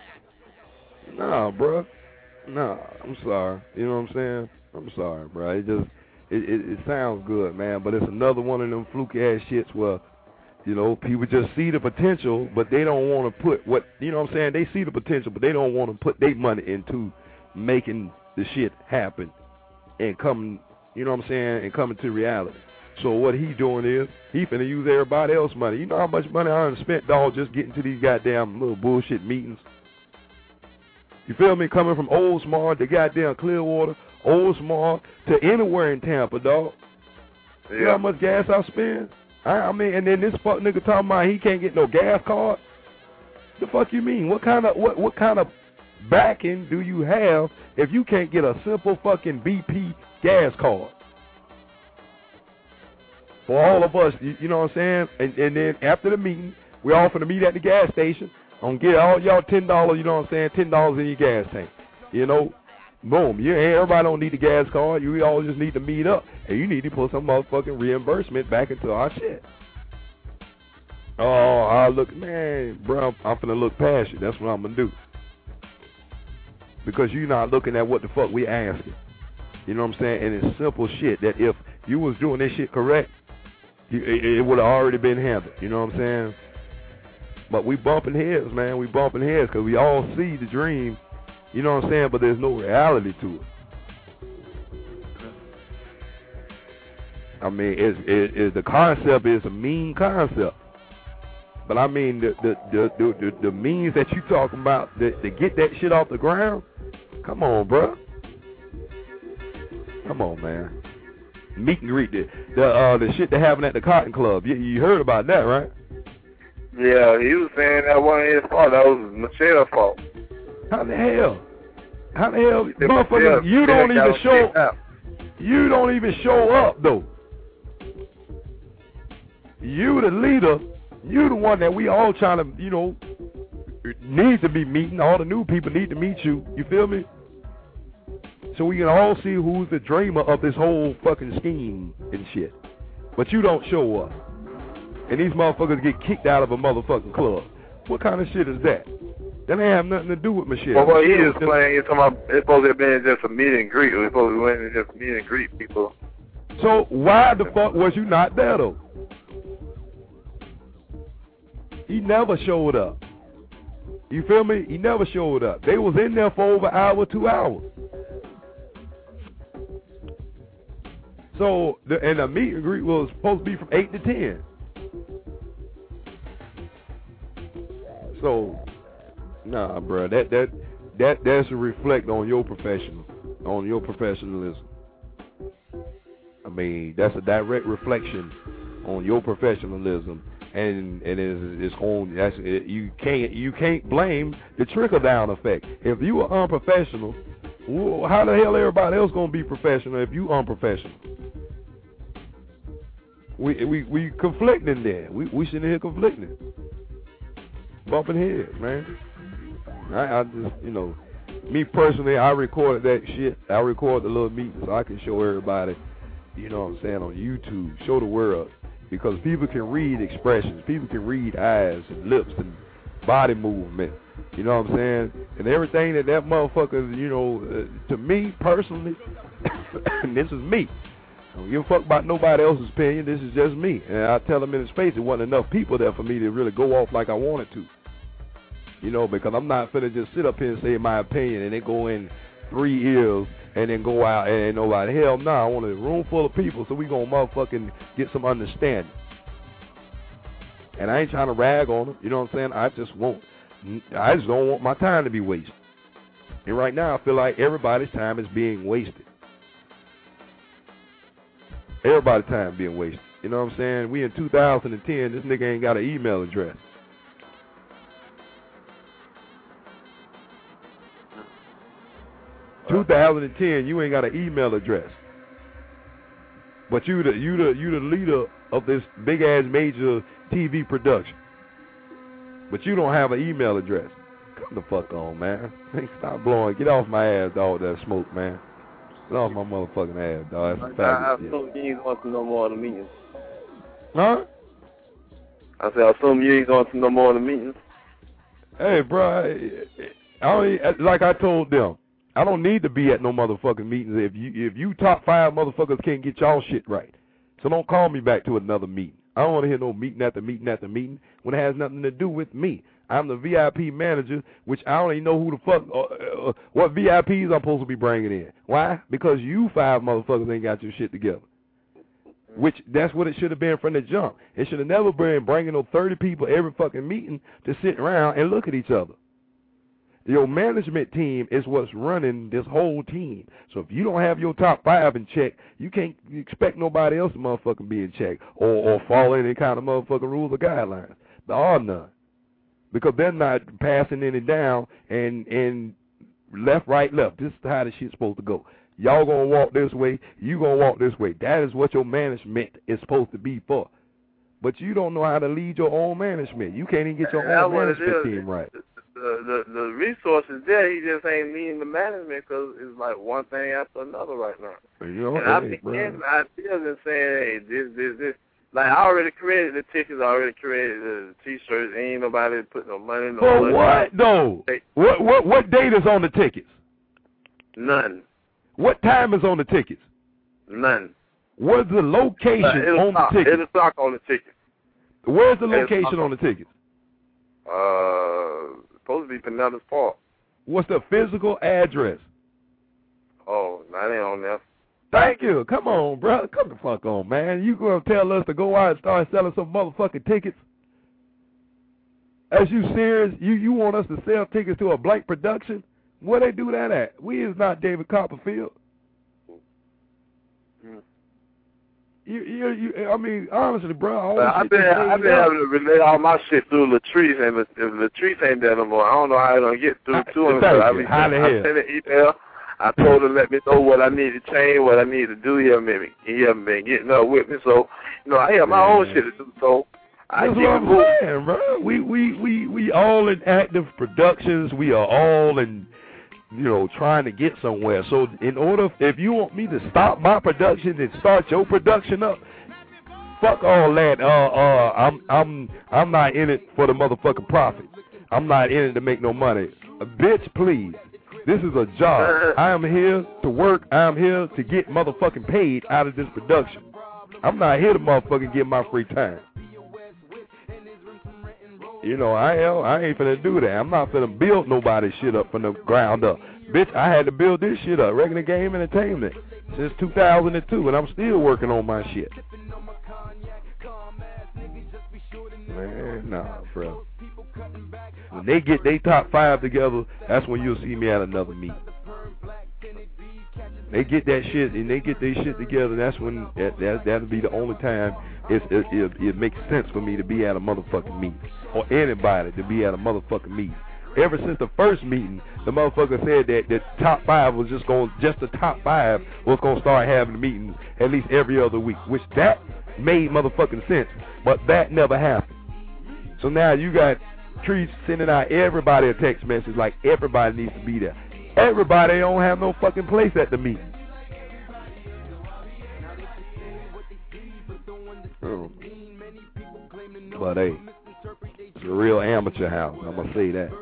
bro. No, I'm sorry. You know what I'm saying? I'm sorry, bro. It sounds good, man, but it's another one of them fluky ass shits where, you know, people just see the potential, but they don't want to put what, you know what I'm saying? They see the potential, but they don't want to put their money into making the shit happen and come, you know what I'm saying, and coming to reality. So what he doing is, he finna use everybody else's money. You know how much money I done spent, dog, just getting to these goddamn little bullshit meetings? You feel me? Coming from Oldsmar to goddamn Clearwater, Oldsmar to anywhere in Tampa, dog. Yeah. You know how much gas I spend? I mean, and then this fuck nigga talking about he can't get no gas card? The fuck you mean? What kind of backing do you have if you can't get a simple fucking BP gas card? For all of us, you know what I'm saying? And then after the meeting, we all finna meet at the gas station. I'm gonna get all y'all $10, you know what I'm saying, $10 in your gas tank. You know, boom. Everybody don't need the gas card. You all just need to meet up, and you need to put some motherfucking reimbursement back into our shit. Oh, man, bro, I'm finna look past you. That's what I'm gonna do. Because you're not looking at what the fuck we asking. You know what I'm saying? And it's simple shit that if you was doing this shit correct, it would have already been handled. You know what I'm saying? But we bumping heads, man. We bumping heads because we all see the dream. You know what I'm saying? But there's no reality to it. I mean, the concept is a mean concept. But I mean, the means that you talking about to get that shit off the ground, come on, bro. Come on, man. Meet and greet, the shit that happened at the Cotton Club. You heard about that, right? Yeah, he was saying that wasn't his fault. That was Michelle's fault. How the hell, motherfucker? You don't even show up. You don't even show up though. You the leader. You the one that we all trying to, you know, need to be meeting. All the new people need to meet you. You feel me? So we can all see who's the dreamer of this whole fucking scheme and shit. But you don't show up. And these motherfuckers get kicked out of a motherfucking club. What kind of shit is that? That ain't have nothing to do with Michelle. Well, what he is playing, it's supposed to have been just a meet and greet. We're supposed to went and just meet and greet people. So why the fuck was you not there though? He never showed up. You feel me? He never showed up. They was in there for over an hour, 2 hours. So, and the meet and greet was supposed to be from 8 to 10. So, nah, bro, that's a reflect on your professionalism. I mean, that's a direct reflection on your professionalism, and it's on. You can't blame the trickle down effect. If you are unprofessional, how the hell everybody else gonna be professional if you unprofessional? We conflicting there. We sitting here conflicting, bumping heads, man. I just, you know, me personally, I recorded that shit. I recorded the little meeting so I can show everybody, you know what I'm saying, on YouTube, show the world, because people can read expressions, people can read eyes and lips and body movement. You know what I'm saying? And everything that motherfucker, you know, to me personally, and this is me. I don't give a fuck about nobody else's opinion. This is just me. And I tell them in his face, there wasn't enough people there for me to really go off like I wanted to. You know, because I'm not finna just sit up here and say my opinion and then go in 3 years and then go out and ain't nobody. Hell no, I want a room full of people so we gonna motherfucking get some understanding. And I ain't trying to rag on them. You know what I'm saying? I just don't want my time to be wasted. And right now I feel like everybody's time is being wasted. Everybody's time being wasted. You know what I'm saying? We in 2010, this nigga ain't got an email address. Wow. 2010, you ain't got an email address. But you the leader of this big ass major TV production. But you don't have an email address. Come the fuck on, man. Stop blowing. Get off my ass, dog, that smoke, man. Get off my motherfucking ass, dog. That's a fact. I assume you ain't going to no more of the meetings. Huh? I said, I assume you ain't going to no more of the meetings. Hey, bro, like I told them, I don't need to be at no motherfucking meetings if you top 5 motherfuckers can't get y'all shit right. So don't call me back to another meeting. I don't want to hear no meeting after meeting after meeting when it has nothing to do with me. I'm the VIP manager, which I don't even know who the fuck, what VIPs I'm supposed to be bringing in. Why? Because you 5 motherfuckers ain't got your shit together. Which, that's what it should have been from the jump. It should have never been bringing no 30 people every fucking meeting to sit around and look at each other. Your management team is what's running this whole team. So if you don't have your top 5 in check, you can't expect nobody else to motherfucking be in check or follow any kind of motherfucking rules or guidelines. There are none. Because they're not passing any down and left, right, left. This is how the shit's supposed to go. Y'all gonna walk this way, you gonna walk this way. That is what your management is supposed to be for. But you don't know how to lead your own management. You can't even get your own management team right. The resources there, he just ain't leading the management because it's like one thing after another right now. You know, and I've been getting ideas and saying, hey, this. Like, I already created the tickets, I already created the T-shirts. Ain't nobody put no money in. For what, though? What date is on the tickets? None. What time is on the tickets? None. Where's the location on the tickets? 8 o'clock on the ticket. Where's the location on the tickets? Supposed to be Pinellas Park. What's the physical address? Oh, that ain't on there. Thank you. Come on, bro. Come the fuck on, man. You gonna tell us to go out and start selling some motherfucking tickets? As you serious? You want us to sell tickets to a blank production? Where they do that at? We is not David Copperfield. I mean, honestly, bro. I've been having to relay all my shit through Latrice, and if Latrice ain't there no more, I don't know how it's gonna get through to him. So I sent an email. I told her let me know what I need to change, what I need to do. He haven't been getting up with me, so I have my own shit to do. So I keep it moving, bro. We all in active productions. We are all in, trying to get somewhere. So in order, if you want me to stop my production and start your production up, fuck all that. I'm not in it for the motherfucking profit. I'm not in it to make no money. Bitch, please. This is a job. I am here to work. I am here to get motherfucking paid out of this production. I'm not here to motherfucking get my free time. I ain't finna do that. I'm not finna build nobody's shit up from the ground up. Bitch, I had to build this shit up, Regular Game Entertainment, since 2002, and I'm still working on my shit. Man, nah, bro. When they get their top 5 together, that's when you'll see me at another meeting. They get that shit and they get their shit together. That's when that'll be the only time it makes sense for me to be at a motherfucking meeting, or anybody to be at a motherfucking meeting. Ever since the first meeting, the motherfucker said that the top 5 was just the top 5 was gonna start having meetings at least every other week, which that made motherfucking sense, but that never happened. So now you got Trees sending out everybody a text message like everybody needs to be there. Everybody don't have no fucking place at the meeting. But hey, it's a real amateur house. I'm gonna say that.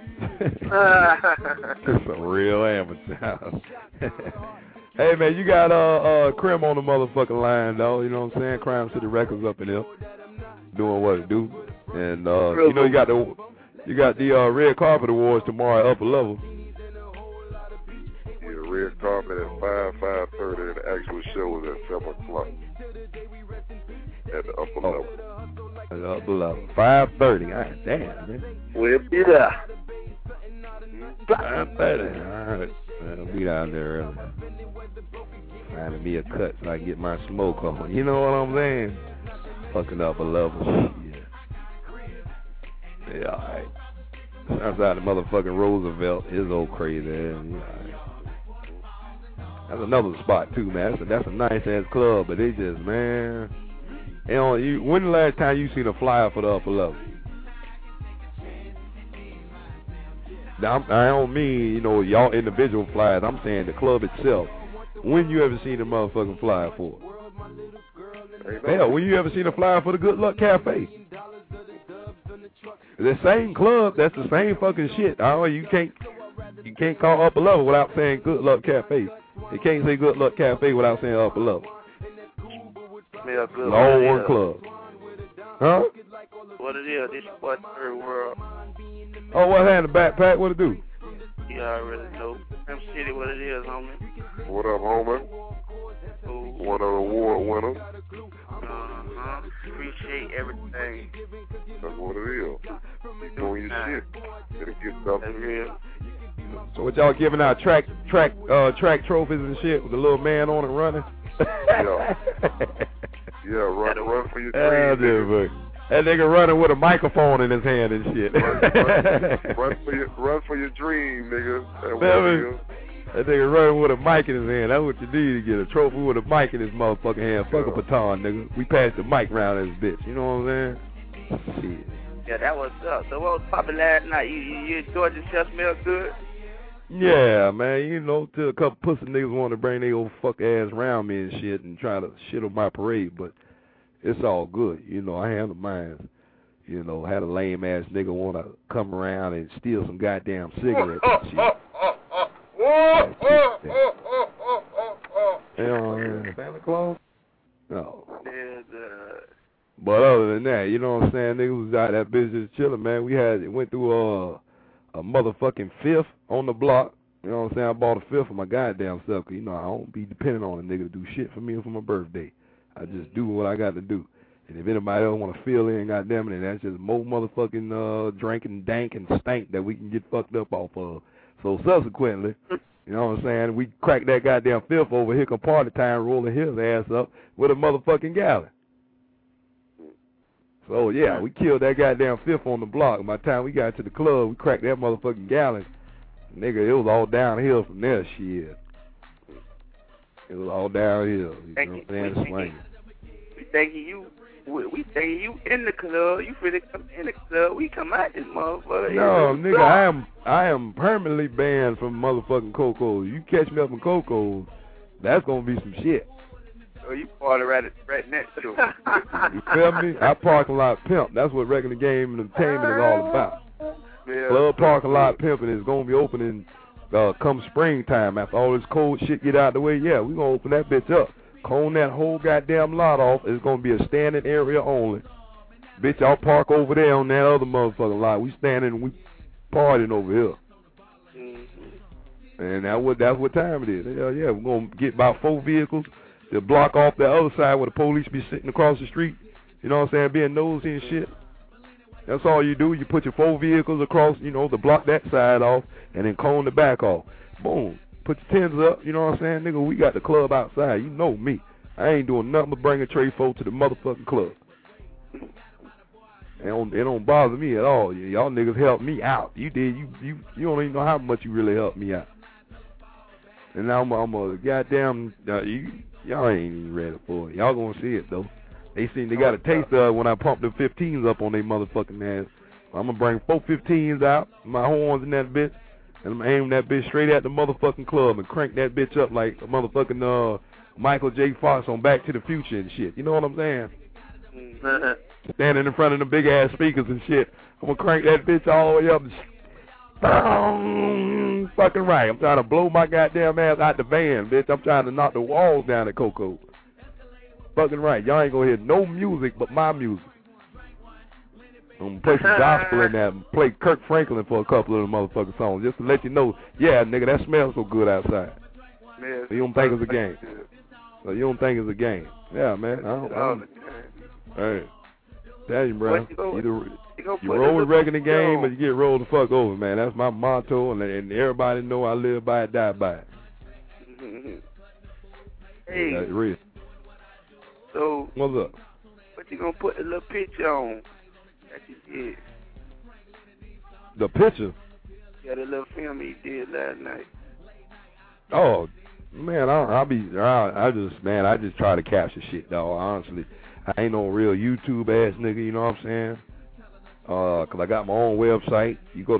It's a real amateur house. Hey man, you got Crim on the motherfucking line though. You know what I'm saying? Crime City Records up in there, doing what it do. And you know you got the Red Carpet Awards tomorrow at Upper Level. Yeah, Red Carpet at 5:30, and the actual show is at 7 o'clock at the Upper Level. At the Upper Level, 5:30. God damn, man. We'll be there. 5:30. All right. I'll be down there early. Finding me a cut so I can get my smoke on. You know what I'm saying? Fucking Upper Level shit. Yeah, alright. Outside the motherfucking Roosevelt, his old crazy ass. That's another spot too, man. That's a nice ass club, but they just, man. When the last time you seen a flyer for the Upper Level? Now, I don't mean, you know, y'all individual flyers. I'm saying the club itself. When you ever seen a motherfucking flyer for it? Hell, when you ever seen a flyer for the Good Luck Cafe? The same club, that's the same fucking shit. You can't call Upper Level without saying Good Luck Cafe. You can't say Good Luck Cafe without saying Upper Level. All one club. Huh? What it is, this what third world. Oh, what had the backpack? What it do? You already know. Crim City, what it is, homie. What up, homie? One of the award winners. Appreciate everything. That's what it is. Keep doing your shit. Better get stuff. That's real. So what y'all giving out track trophies and shit with the little man on it running? Yeah, run for your dreams. That nigga running with a microphone in his hand and shit. run for your dream, nigga. That nigga running with a mic in his hand. That's what you need to get, a trophy with a mic in his motherfucking hand. Fuck a baton, nigga. We passed the mic round this bitch. You know what I'm saying? Shit. Yeah, that was up. So what was popping last night? You enjoyed yourself? Smell good? Yeah, man. You know, till a couple pussy niggas want to bring their old fuck ass around me and shit and try to shit on my parade, but it's all good. You know, I handle mine. You know, had a lame ass nigga want to come around and steal some goddamn cigarettes and shit. Santa Claus? No. But other than that, you know what I'm saying? Niggas was out that business chilling, man. Went through a motherfucking fifth on the block. You know what I'm saying? I bought a fifth for my goddamn stuff, because, you know, I don't be depending on a nigga to do shit for me or for my birthday. I just do what I got to do. And if anybody else want to fill in, goddamn it, that's just more motherfucking drinking, dank, and stank that we can get fucked up off of. So subsequently, you know what I'm saying, we cracked that goddamn fifth over here, come party time, rolling his ass up with a motherfucking gallon. So, yeah, we killed that goddamn fifth on the block. By the time we got to the club, we cracked that motherfucking gallon. Nigga, it was all downhill from there, shit. It was all downhill. You know what I'm saying? We thanking you in the club. You finna come in the club. We come out this motherfucker. No, nigga, I am permanently banned from motherfucking Coco. You catch me up in Coco, that's gonna be some shit. Oh, you party right next to him. You feel me? I parking lot pimp. That's what regular game and entertainment is all about. Yeah. Club parking lot pimping is gonna be opening come springtime. After all this cold shit get out of the way, yeah, we gonna open that bitch up. Cone that whole goddamn lot off. It's gonna be a standing area only. Bitch, y'all park over there on that other motherfucking lot. We standing and we partying over here. Mm-hmm. And that's what time it is. Hell yeah, we're gonna get about 4 vehicles to block off the other side where the police be sitting across the street. You know what I'm saying? Being nosy and shit. That's all you do. You put your 4 vehicles across, you know, to block that side off and then cone the back off. Boom. Put your tents up, you know what I'm saying? Nigga, we got the club outside. You know me. I ain't doing nothing but bringing Trey folk to the motherfucking club. It don't bother me at all. Y'all niggas helped me out. You did. You don't even know how much you really helped me out. And now I'm a goddamn, y'all ain't even ready for it. Y'all gonna see it, though. They got a taste of it when I pump the 15s up on they motherfucking ass. I'm gonna bring 4 15s out, my horns in that bitch, and I'm aiming that bitch straight at the motherfucking club and crank that bitch up like a motherfucking Michael J. Fox on Back to the Future and shit. You know what I'm saying? Standing in front of the big ass speakers and shit. I'm gonna crank that bitch all the way up. Fucking right. I'm trying to blow my goddamn ass out the van, bitch. I'm trying to knock the walls down at Coco. Fucking right. Y'all ain't gonna hear no music but my music. I'm gonna play some gospel in there and play Kirk Franklin for a couple of the motherfucking songs just to let you know, yeah, nigga, that smells so good outside. So you don't think it's a game. So you don't think it's a game. Yeah, man. I don't. Hey, tell you, bro. Either you roll the reckoning game or you get rolled the fuck over, man. That's my motto, and everybody know I live by it, die by it. Hey. That's real. So, what's up? What you gonna put the little picture on that you did? The picture? Yeah, the little film he did last night. Oh, man, I just try to capture shit, dog. Honestly, I ain't no real YouTube ass nigga, you know what I'm saying? 'Cause I got my own website. You go to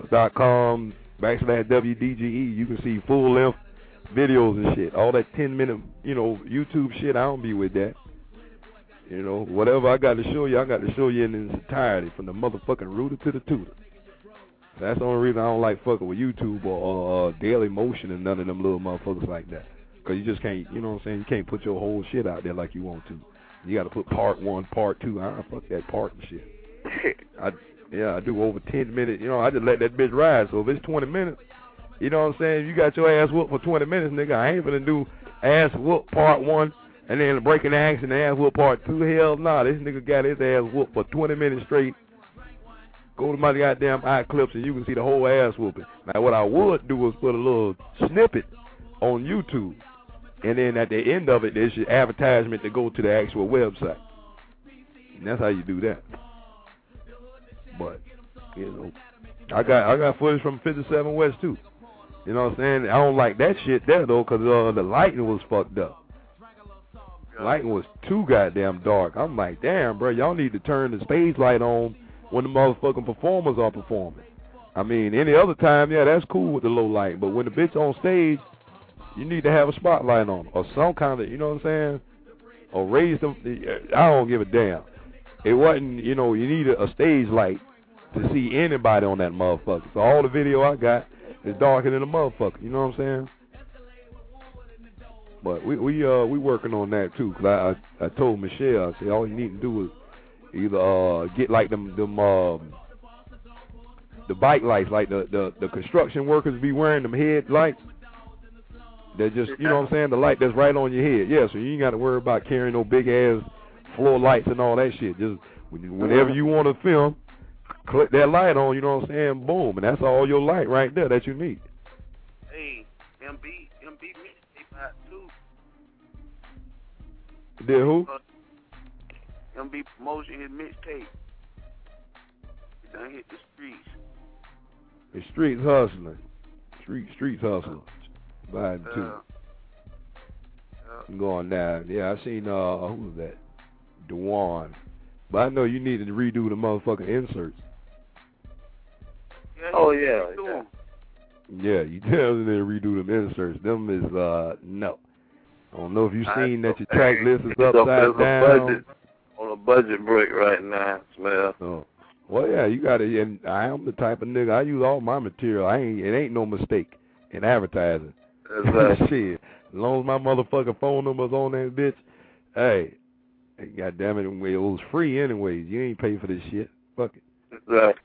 iClips.com/WDGE. You can see full length videos and shit. All that 10-minute, YouTube shit, I don't be with that. Whatever I got to show you, I got to show you in its entirety, from the motherfucking rooter to the tutor. That's the only reason I don't like fucking with YouTube or Daily Motion and none of them little motherfuckers like that. 'Cause you just can't, you know what I'm saying? You can't put your whole shit out there like you want to. You got to put part 1, part 2. I fuck that part and shit. I do over 10 minutes. I just let that bitch ride. So if it's 20 minutes, you know what I'm saying? You got your ass whooped for 20 minutes, nigga. I ain't gonna do ass whoop part 1 and then breaking the action and ass whoop part 2. Hell nah, this nigga got his ass whooped for 20 minutes straight. Go to my goddamn iClips and you can see the whole ass whooping. Now what I would do is put a little snippet on YouTube, and then at the end of it there's your advertisement to go to the actual website. And that's how you do that. But I got footage from 57 West too. You know what I'm saying? I don't like that shit there though, 'cause the lighting was fucked up. Lighting was too goddamn dark. I'm like, damn, bro, y'all need to turn the stage light on when the motherfucking performers are performing. I mean, any other time, yeah, that's cool with the low light, but when the bitch on stage, you need to have a spotlight on or some kind of, you know what I'm saying? Or raise them. I don't give a damn. It wasn't, you need a stage light to see anybody on that motherfucker. So all the video I got is darker than a motherfucker. You know what I'm saying? But we working on that too. 'Cause I told Michelle, I said all you need to do is either get like them the bike lights, like the construction workers be wearing them head lights. They're just, you know what I'm saying, the light that's right on your head. Yeah, so you ain't got to worry about carrying no big ass floor lights and all that shit. Just whenever you want to film, click that light on, you know what I'm saying, boom, and that's all your light right there that you need. Hey, MB mixtape out too. Did who? MB promotion his mixtape. He done hit the streets. The streets hustling. Streets hustling. Biden too. I'm going down. Yeah, I seen who was that? Dewan. But I know you needed to redo the motherfucking inserts. Oh yeah. Yeah, you definitely need to redo them inserts. Them is no. I don't know if you seen that your track list is upside down. On a budget break right now, Smell. Oh. Well, yeah, you got to. And I am the type of nigga. I use all my material. It ain't no mistake in advertising. Exactly. Shit. As long as my motherfucking phone number's on that bitch, hey, God damn it, it was free anyways. You ain't pay for this shit. Fuck it. Exactly.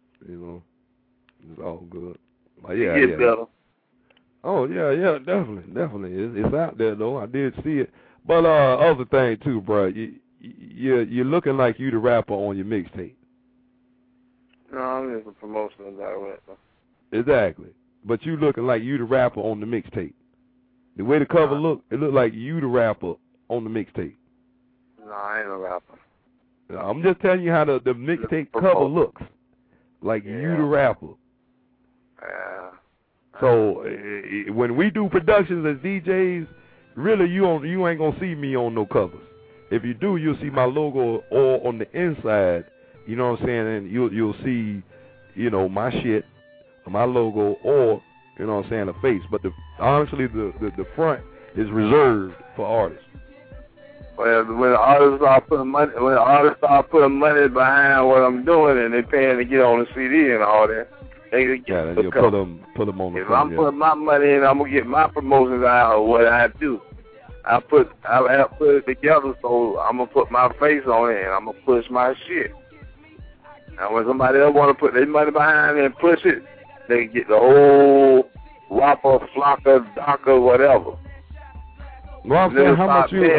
It's all good. But yeah, it get better. Oh yeah, definitely. It's out there though. I did see it. But other thing too, bro. You're looking like you the rapper on your mixtape. No, I'm just a promotional director. Exactly. But you looking like you the rapper on the mixtape. The way the cover look, it look like you the rapper on the mixtape. No, I ain't a rapper. I'm just telling you how the mixtape cover looks. Like you the rapper. Yeah. So when we do productions as DJs, really you ain't gonna see me on no covers. If you do, you'll see my logo all on the inside. You know what I'm saying? And you'll see, my shit, my logo, or you know what I'm saying, the face. But honestly, the front is reserved for artists. when the artists start putting money behind what I'm doing and they paying to get on the CD and all that, they get then you put them on the If I'm putting my money in, I'm gonna get my promotions out of what I do. I have put it together, so I'm gonna put my face on it and I'm gonna push my shit. And when somebody else wanna put their money behind it and push it, they get the whole whopper, flocker, docker, whatever. Well, I'm saying how much you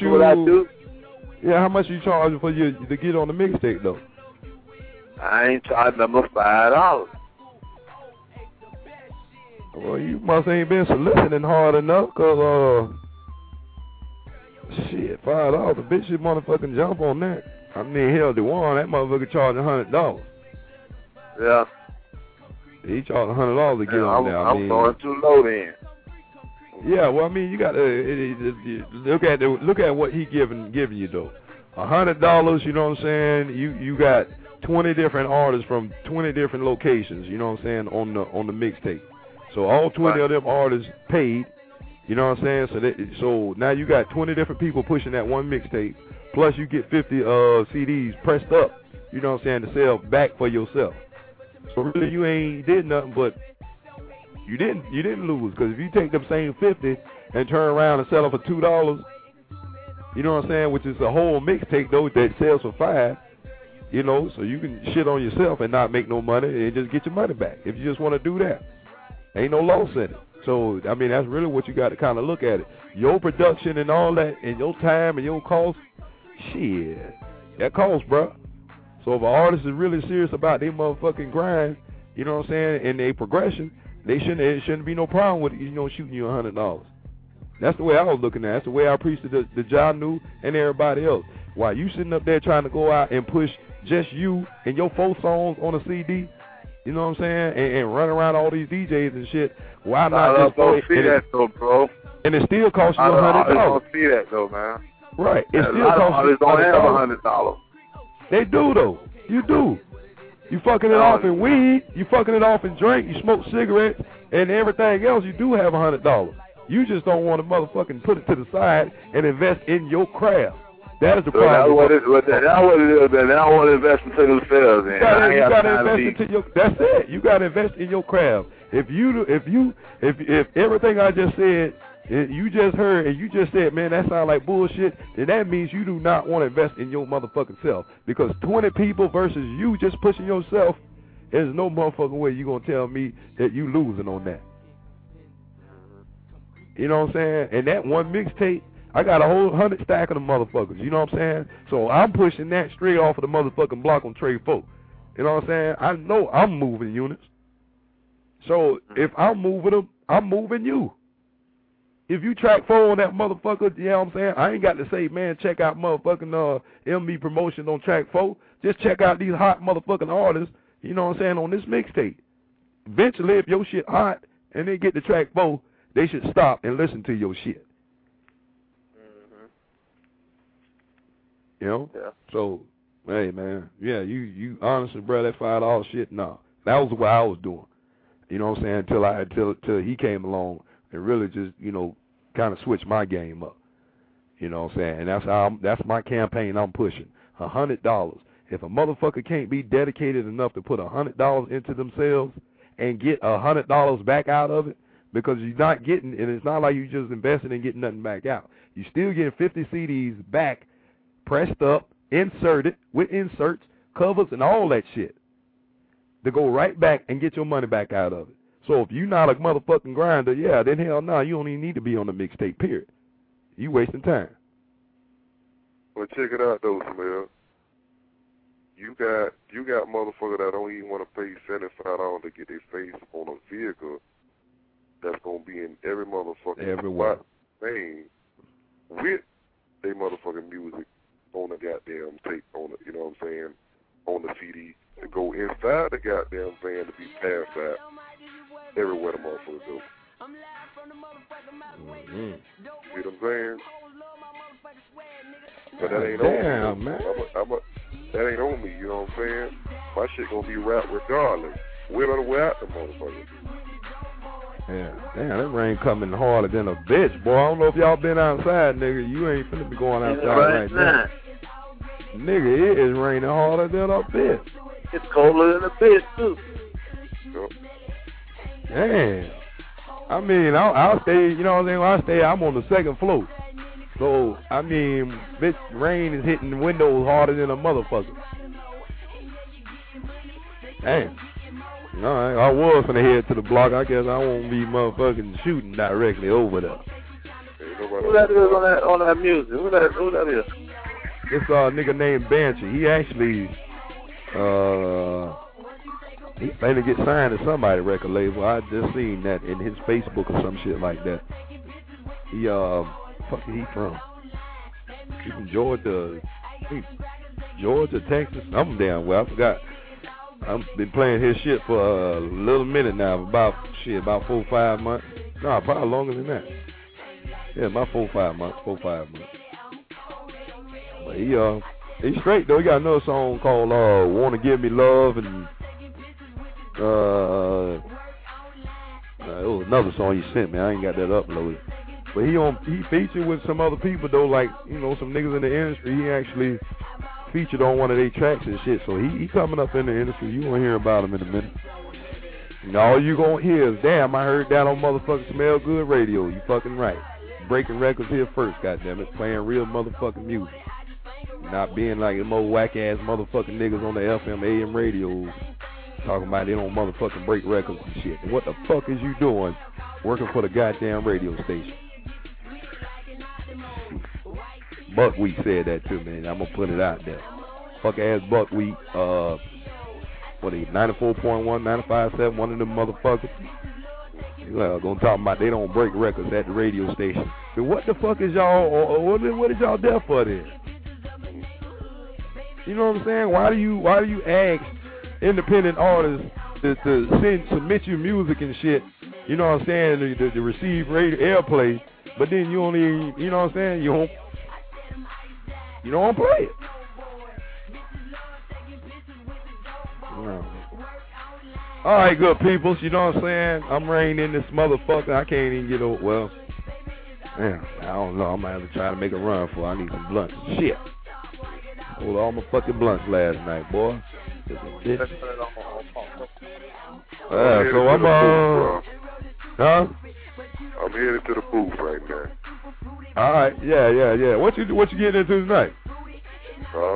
charging for you to get on the mixtape though? I ain't charging them $5. Well, you must ain't been soliciting hard enough, cause shit, $5, the bitch should motherfucking jump on that. I mean, hell, the one that motherfucker charging $100. Yeah. He charged $100 to get on there. I'm going too low then. Yeah, well, I mean, you got to look at what he giving you though. $100, you know what I'm saying? You got 20 different artists from 20 different locations, you know what I'm saying, on the mixtape. So all 20 of them artists paid, you know what I'm saying? So now you got 20 different people pushing that one mixtape, plus you get 50 CDs pressed up, you know what I'm saying, to sell back for yourself. So really you ain't did nothing, but you didn't lose, because if you take them same 50 and turn around and sell them for $2, you know what I'm saying, which is a whole mixtape though that sells for $5, you know, so you can shit on yourself and not make no money and just get your money back if you just want to do that. Ain't no loss in it. So I mean, that's really what you got to kind of look at it. Your production and all that, and your time and your cost, shit, that costs, bro. So if an artist is really serious about their motherfucking grind, you know what I'm saying, and their progression, it shouldn't be no problem with, you know, shooting you $100. That's the way I was looking at it. That's the way I preached to the Janu and everybody else. While you sitting up there trying to go out and push just you and your 4 songs on a CD, you know what I'm saying, and run around all these DJs and shit, why not just go see that though, bro? And it still costs you $100. I don't see that though, man. Right. It still costs you $100. They do though. You do. You fucking it off in weed, you fucking it off in drink, you smoke cigarettes, and everything else, you do have $100. You just don't want to motherfucking put it to the side and invest in your craft. That is the problem. That's what it is. Then I want to invest into themselves. You gotta invest into your. That's it. You gotta invest in your craft. If everything I just said, you just heard and you just said, man, that sounds like bullshit, then that means you do not want to invest in your motherfucking self. Because 20 people versus you just pushing yourself, there's no motherfucking way you gonna tell me that you losing on that. You know what I'm saying? And that one mixtape, I got a whole 100 stack of them motherfuckers. You know what I'm saying? So I'm pushing that straight off of the motherfucking block on Trade 4. You know what I'm saying? I know I'm moving units. So if I'm moving them, I'm moving you. If you track 4 on that motherfucker, you know what I'm saying? I ain't got to say, man, check out motherfucking MB Promotion on track 4. Just check out these hot motherfucking artists, you know what I'm saying, on this mixtape. Eventually, if your shit hot and they get to track 4, they should stop and listen to your shit. You know? Yeah. So, hey, man, yeah, you honestly, bro, that $5 shit, nah. That was what I was doing. You know what I'm saying? Until he came along and really just, you know, kind of switched my game up. You know what I'm saying? And that's my campaign I'm pushing. $100. If a motherfucker can't be dedicated enough to put $100 into themselves and get $100 back out of it, because you're not getting, and it's not like you just invested and getting nothing back out. You still getting 50 CDs back, pressed up, inserted, with inserts, covers, and all that shit to go right back and get your money back out of it. So if you're not a motherfucking grinder, yeah, then hell no, you don't even need to be on the mixtape, period. You wasting time. Well, check it out, though, Smell. You got motherfuckers that don't even want to pay $75 to get their face on a vehicle that's going to be in every motherfucking everywhere thing with their motherfucking music on the goddamn tape, on the, you know what I'm saying, on the CD, to go inside the goddamn van to be passed out everywhere the motherfuckers go. Mm-hmm. See what I'm saying? But that ain't on me. Man. That ain't on me, you know what I'm saying? My shit gonna be rap regardless, with or without the motherfucker. Yeah, damn, that rain coming harder than a bitch, boy. I don't know if y'all been outside, nigga. You ain't finna be going outside right now. Nigga, it is raining harder than a bitch. It's colder than a bitch, too. Damn. I mean, I'll stay, you know what I'm saying? When I stay, I'm on the second floor. So, I mean, bitch, rain is hitting the windows harder than a motherfucker. Damn. Alright, I was finna head to the block. I guess I won't be motherfucking shooting directly over there. Who that is on that music? Who that is? It's a nigga named Banshee. He actually, he finna get signed to somebody record label. I just seen that in his Facebook or some shit like that. He, fuck he from? He from Georgia, Texas. I'm damn well. I forgot. I've been playing his shit for a little minute now, about 4 or 5 months. No, probably longer than that. Yeah, about 4 or 5 months. But he's straight though. He got another song called "Wanna Give Me Love," and it was another song he sent me. I ain't got that uploaded. But he featured with some other people though, like some niggas in the industry. He actually featured on one of their tracks and shit. So he coming up in the industry. You gonna hear about him in a minute. And all you gonna hear is, damn, I heard that on motherfucking Smell Good Radio. You fucking right. Breaking records here first, goddammit. Playing real motherfucking music. Not being like them old whack ass motherfucking niggas on the FM AM radio talking about they don't motherfucking break records and shit. And what the fuck is you doing working for the goddamn radio station? Buckwheat said that to me, and I'm gonna put it out there. Fuck ass Buckwheat, what are you, 94.1, 95.7, one of them motherfuckers. Gonna talk about they don't break records at the radio station. But what the fuck is y'all, or what is y'all there for then? You know what I'm saying? Why do you ask independent artists to submit your music and shit? You know what I'm saying? To receive radio airplay, but then you only, you know what I'm saying? You don't play it. No. All right, good peoples. You know what I'm saying? I'm reining in this motherfucker. I can't even get over. Well, man, I don't know. I might have to try to make a run for it. I need some blunts. Shit. Hold all my fucking blunts last night, boy. So I'm huh? I'm headed to the booth right now. All right, yeah. What you getting into tonight? I'm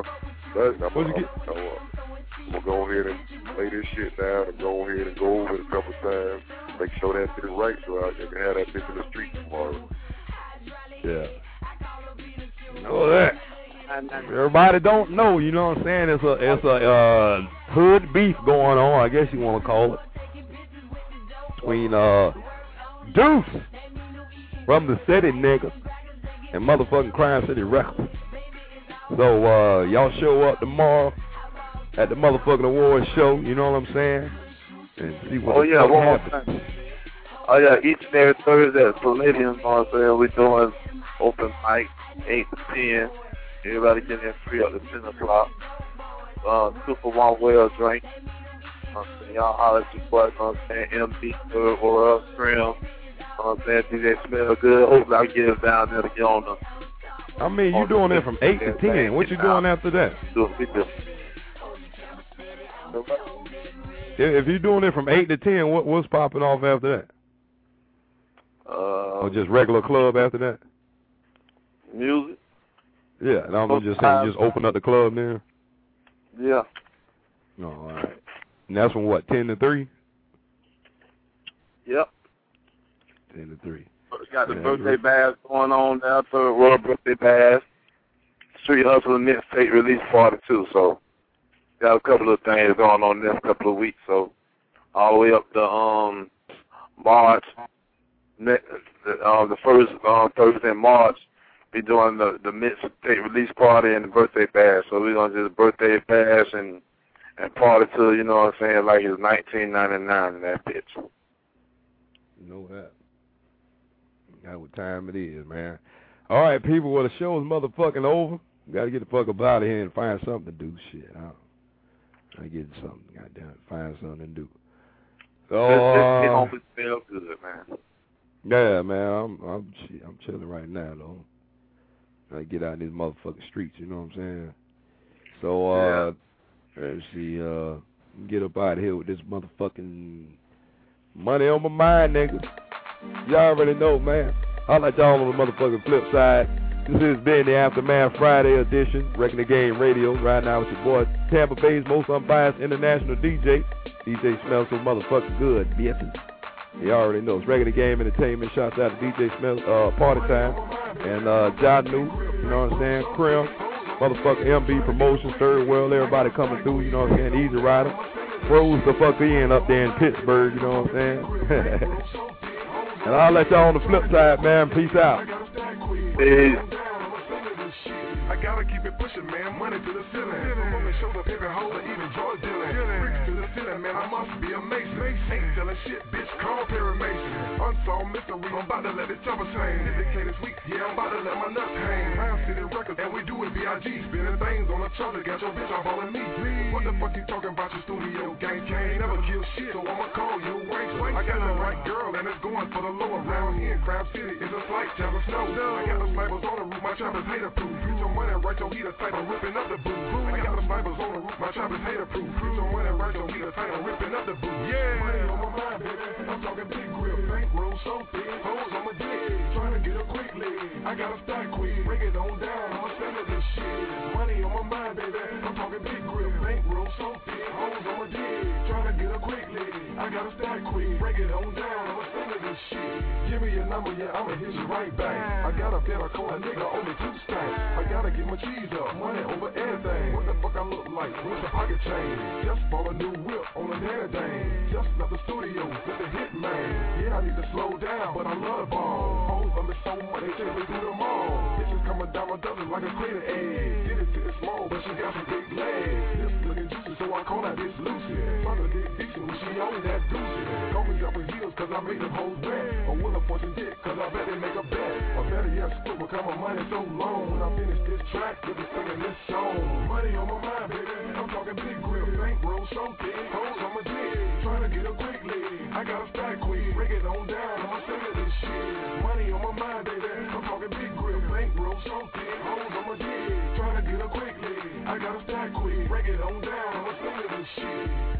gonna go ahead and lay this shit down and go ahead and go over it a couple times, make sure that shit is right so I can have that bitch in the street tomorrow. Yeah. You know that. Everybody don't know, you know what I'm saying? It's a hood beef going on, I guess you want to call it, between Deuce from the city nigga and motherfucking Crime City Records. So y'all show up tomorrow at the motherfucking awards show, you know what I'm saying? And see what happens. Oh yeah, each and every Thursday at Palladium, you know what I'm saying? We're doing open mic 8 to 10. Everybody get in free up to 10 o'clock. 2 for $1 well drink. Y'all holler at your boy, you know what I'm saying? MB or Scrim. You know what I'm saying? DJ Smell Good. Hopefully I get us down there to get on the. I mean, you doing it from 8 to 10. What you doing after that? If you're doing it from 8 to 10, what's popping off after that? Or just regular club after that? Music. Yeah, and I'm just saying, just open up the club there. Yeah. Oh, all right. And that's from what, 10 to 3? Yep. 10 to 3. Got the birthday bash going on now, Third World Birthday Bash. Street Hustle and Mixtape release party too, so got a couple of things going on the next couple of weeks, so all the way up to March, the first Thursday in March, be doing the mixtape release party and the birthday bash. So we're gonna just birthday bash and party till, you know what I'm saying, like it's 1999 in that bitch. You know that. That's what time it is, man. All right, people. Well, the show is motherfucking over. We gotta get the fuck up out of here and find something to do. Shit, I get something. Goddamn, find something to do. It always feel good, man. Yeah, man. I'm chilling right now though. I get out in these motherfucking streets, you know what I'm saying? So let's see, get up out of here with this motherfucking money on my mind, nigga. Y'all already know, man. I'll let y'all on the motherfucking flip side. This has been the Aftermath Friday edition, Wrecking the Game Radio. Right now with your boy, Tampa Bay's most unbiased international DJ. DJ smells so motherfucking good, bitches. You already know. It's Wrecking the Game Entertainment. Shouts out to DJ Smells, Party Time. And John New, you know what I'm saying? Krim, motherfucking MB Promotions, Third World, everybody coming through, you know what I'm saying? Easy Rider. Froze the fuck in up there in Pittsburgh, you know what I'm saying? And I'll let y'all on the flip side, man. Peace out. Peace. I gotta keep it pushing, man. Money to the ceiling. Woman showed up every hole, even drug dealing. Bricks to the ceiling, man. I must be a mason. Ain't selling shit, bitch. Call Perry Mason. Unsolved mystery. I'm about to let it chopper sing. Indicators weak, yeah. I'm about to let my nuts hang. Round City Records, and we do it B.I.G. Spinning things on the charger. Got your bitch off all of me. What the fuck you talking about? Your studio gang can't never kill shit, so I'ma call you Wayne. I got the right girl, and it's going for the low. Around here in Crab City, it's a slight chance of snow. I got the snipers on the roof. My choppers hater proof. Treat your money right, your heater tight. I'm ripping up the boot. I got the snipers on the roof. My choppers hater proof. Treat your money right, your heater tight. I'm ripping up the boot. Yeah. Money on my mind, baby. I'm talking big grip. Bankroll so thick. Hoes on my dick. Trying to get her quickly. I gotta stack quick. Break it on down. I'ma sell it this shit. Money on my mind, baby. I'm talking big grip. Bankroll so thick. Hoes on my dick. Trying to get her quickly. I gotta stack quick. Break it on down. I'ma sell it this shit. Give me your number, yeah, I'ma hit you right back. I got a better call a nigga only 2 stacks. I gotta get my cheese up, money over everything. What the fuck I look like? Where's the pocket chain? Just bought a new whip on a nanny dang. Just left the studio with the hit man. Yeah, I need to slow down, but I love ball. Hoes love me so much, they chase me through the mall. Bitches coming down my dozen like a crater egg. Did it to it small, but she got some big legs. This looking juicy, so I call that bitch Lucy. Trying to get decent when she on that goosey. Call me up her heels, cause I made them hoes wet. Or will I fortune dick, cause I bet they make a bet. Or better yet, split because my money so long. When I finish this track, you'll be singing this song. Money on my mind, baby. I'm talking big grip, bankroll so thick. Hoes on my dick, trying to get her quickly. I gotta stack quick, break it on down. I'ma sell it this shit. Money on my mind, baby. I'm talking big grip, bankroll so thick. Hoes on my dick, trying to get her quickly. I gotta stack quick, break it on down. I'ma sell it this shit.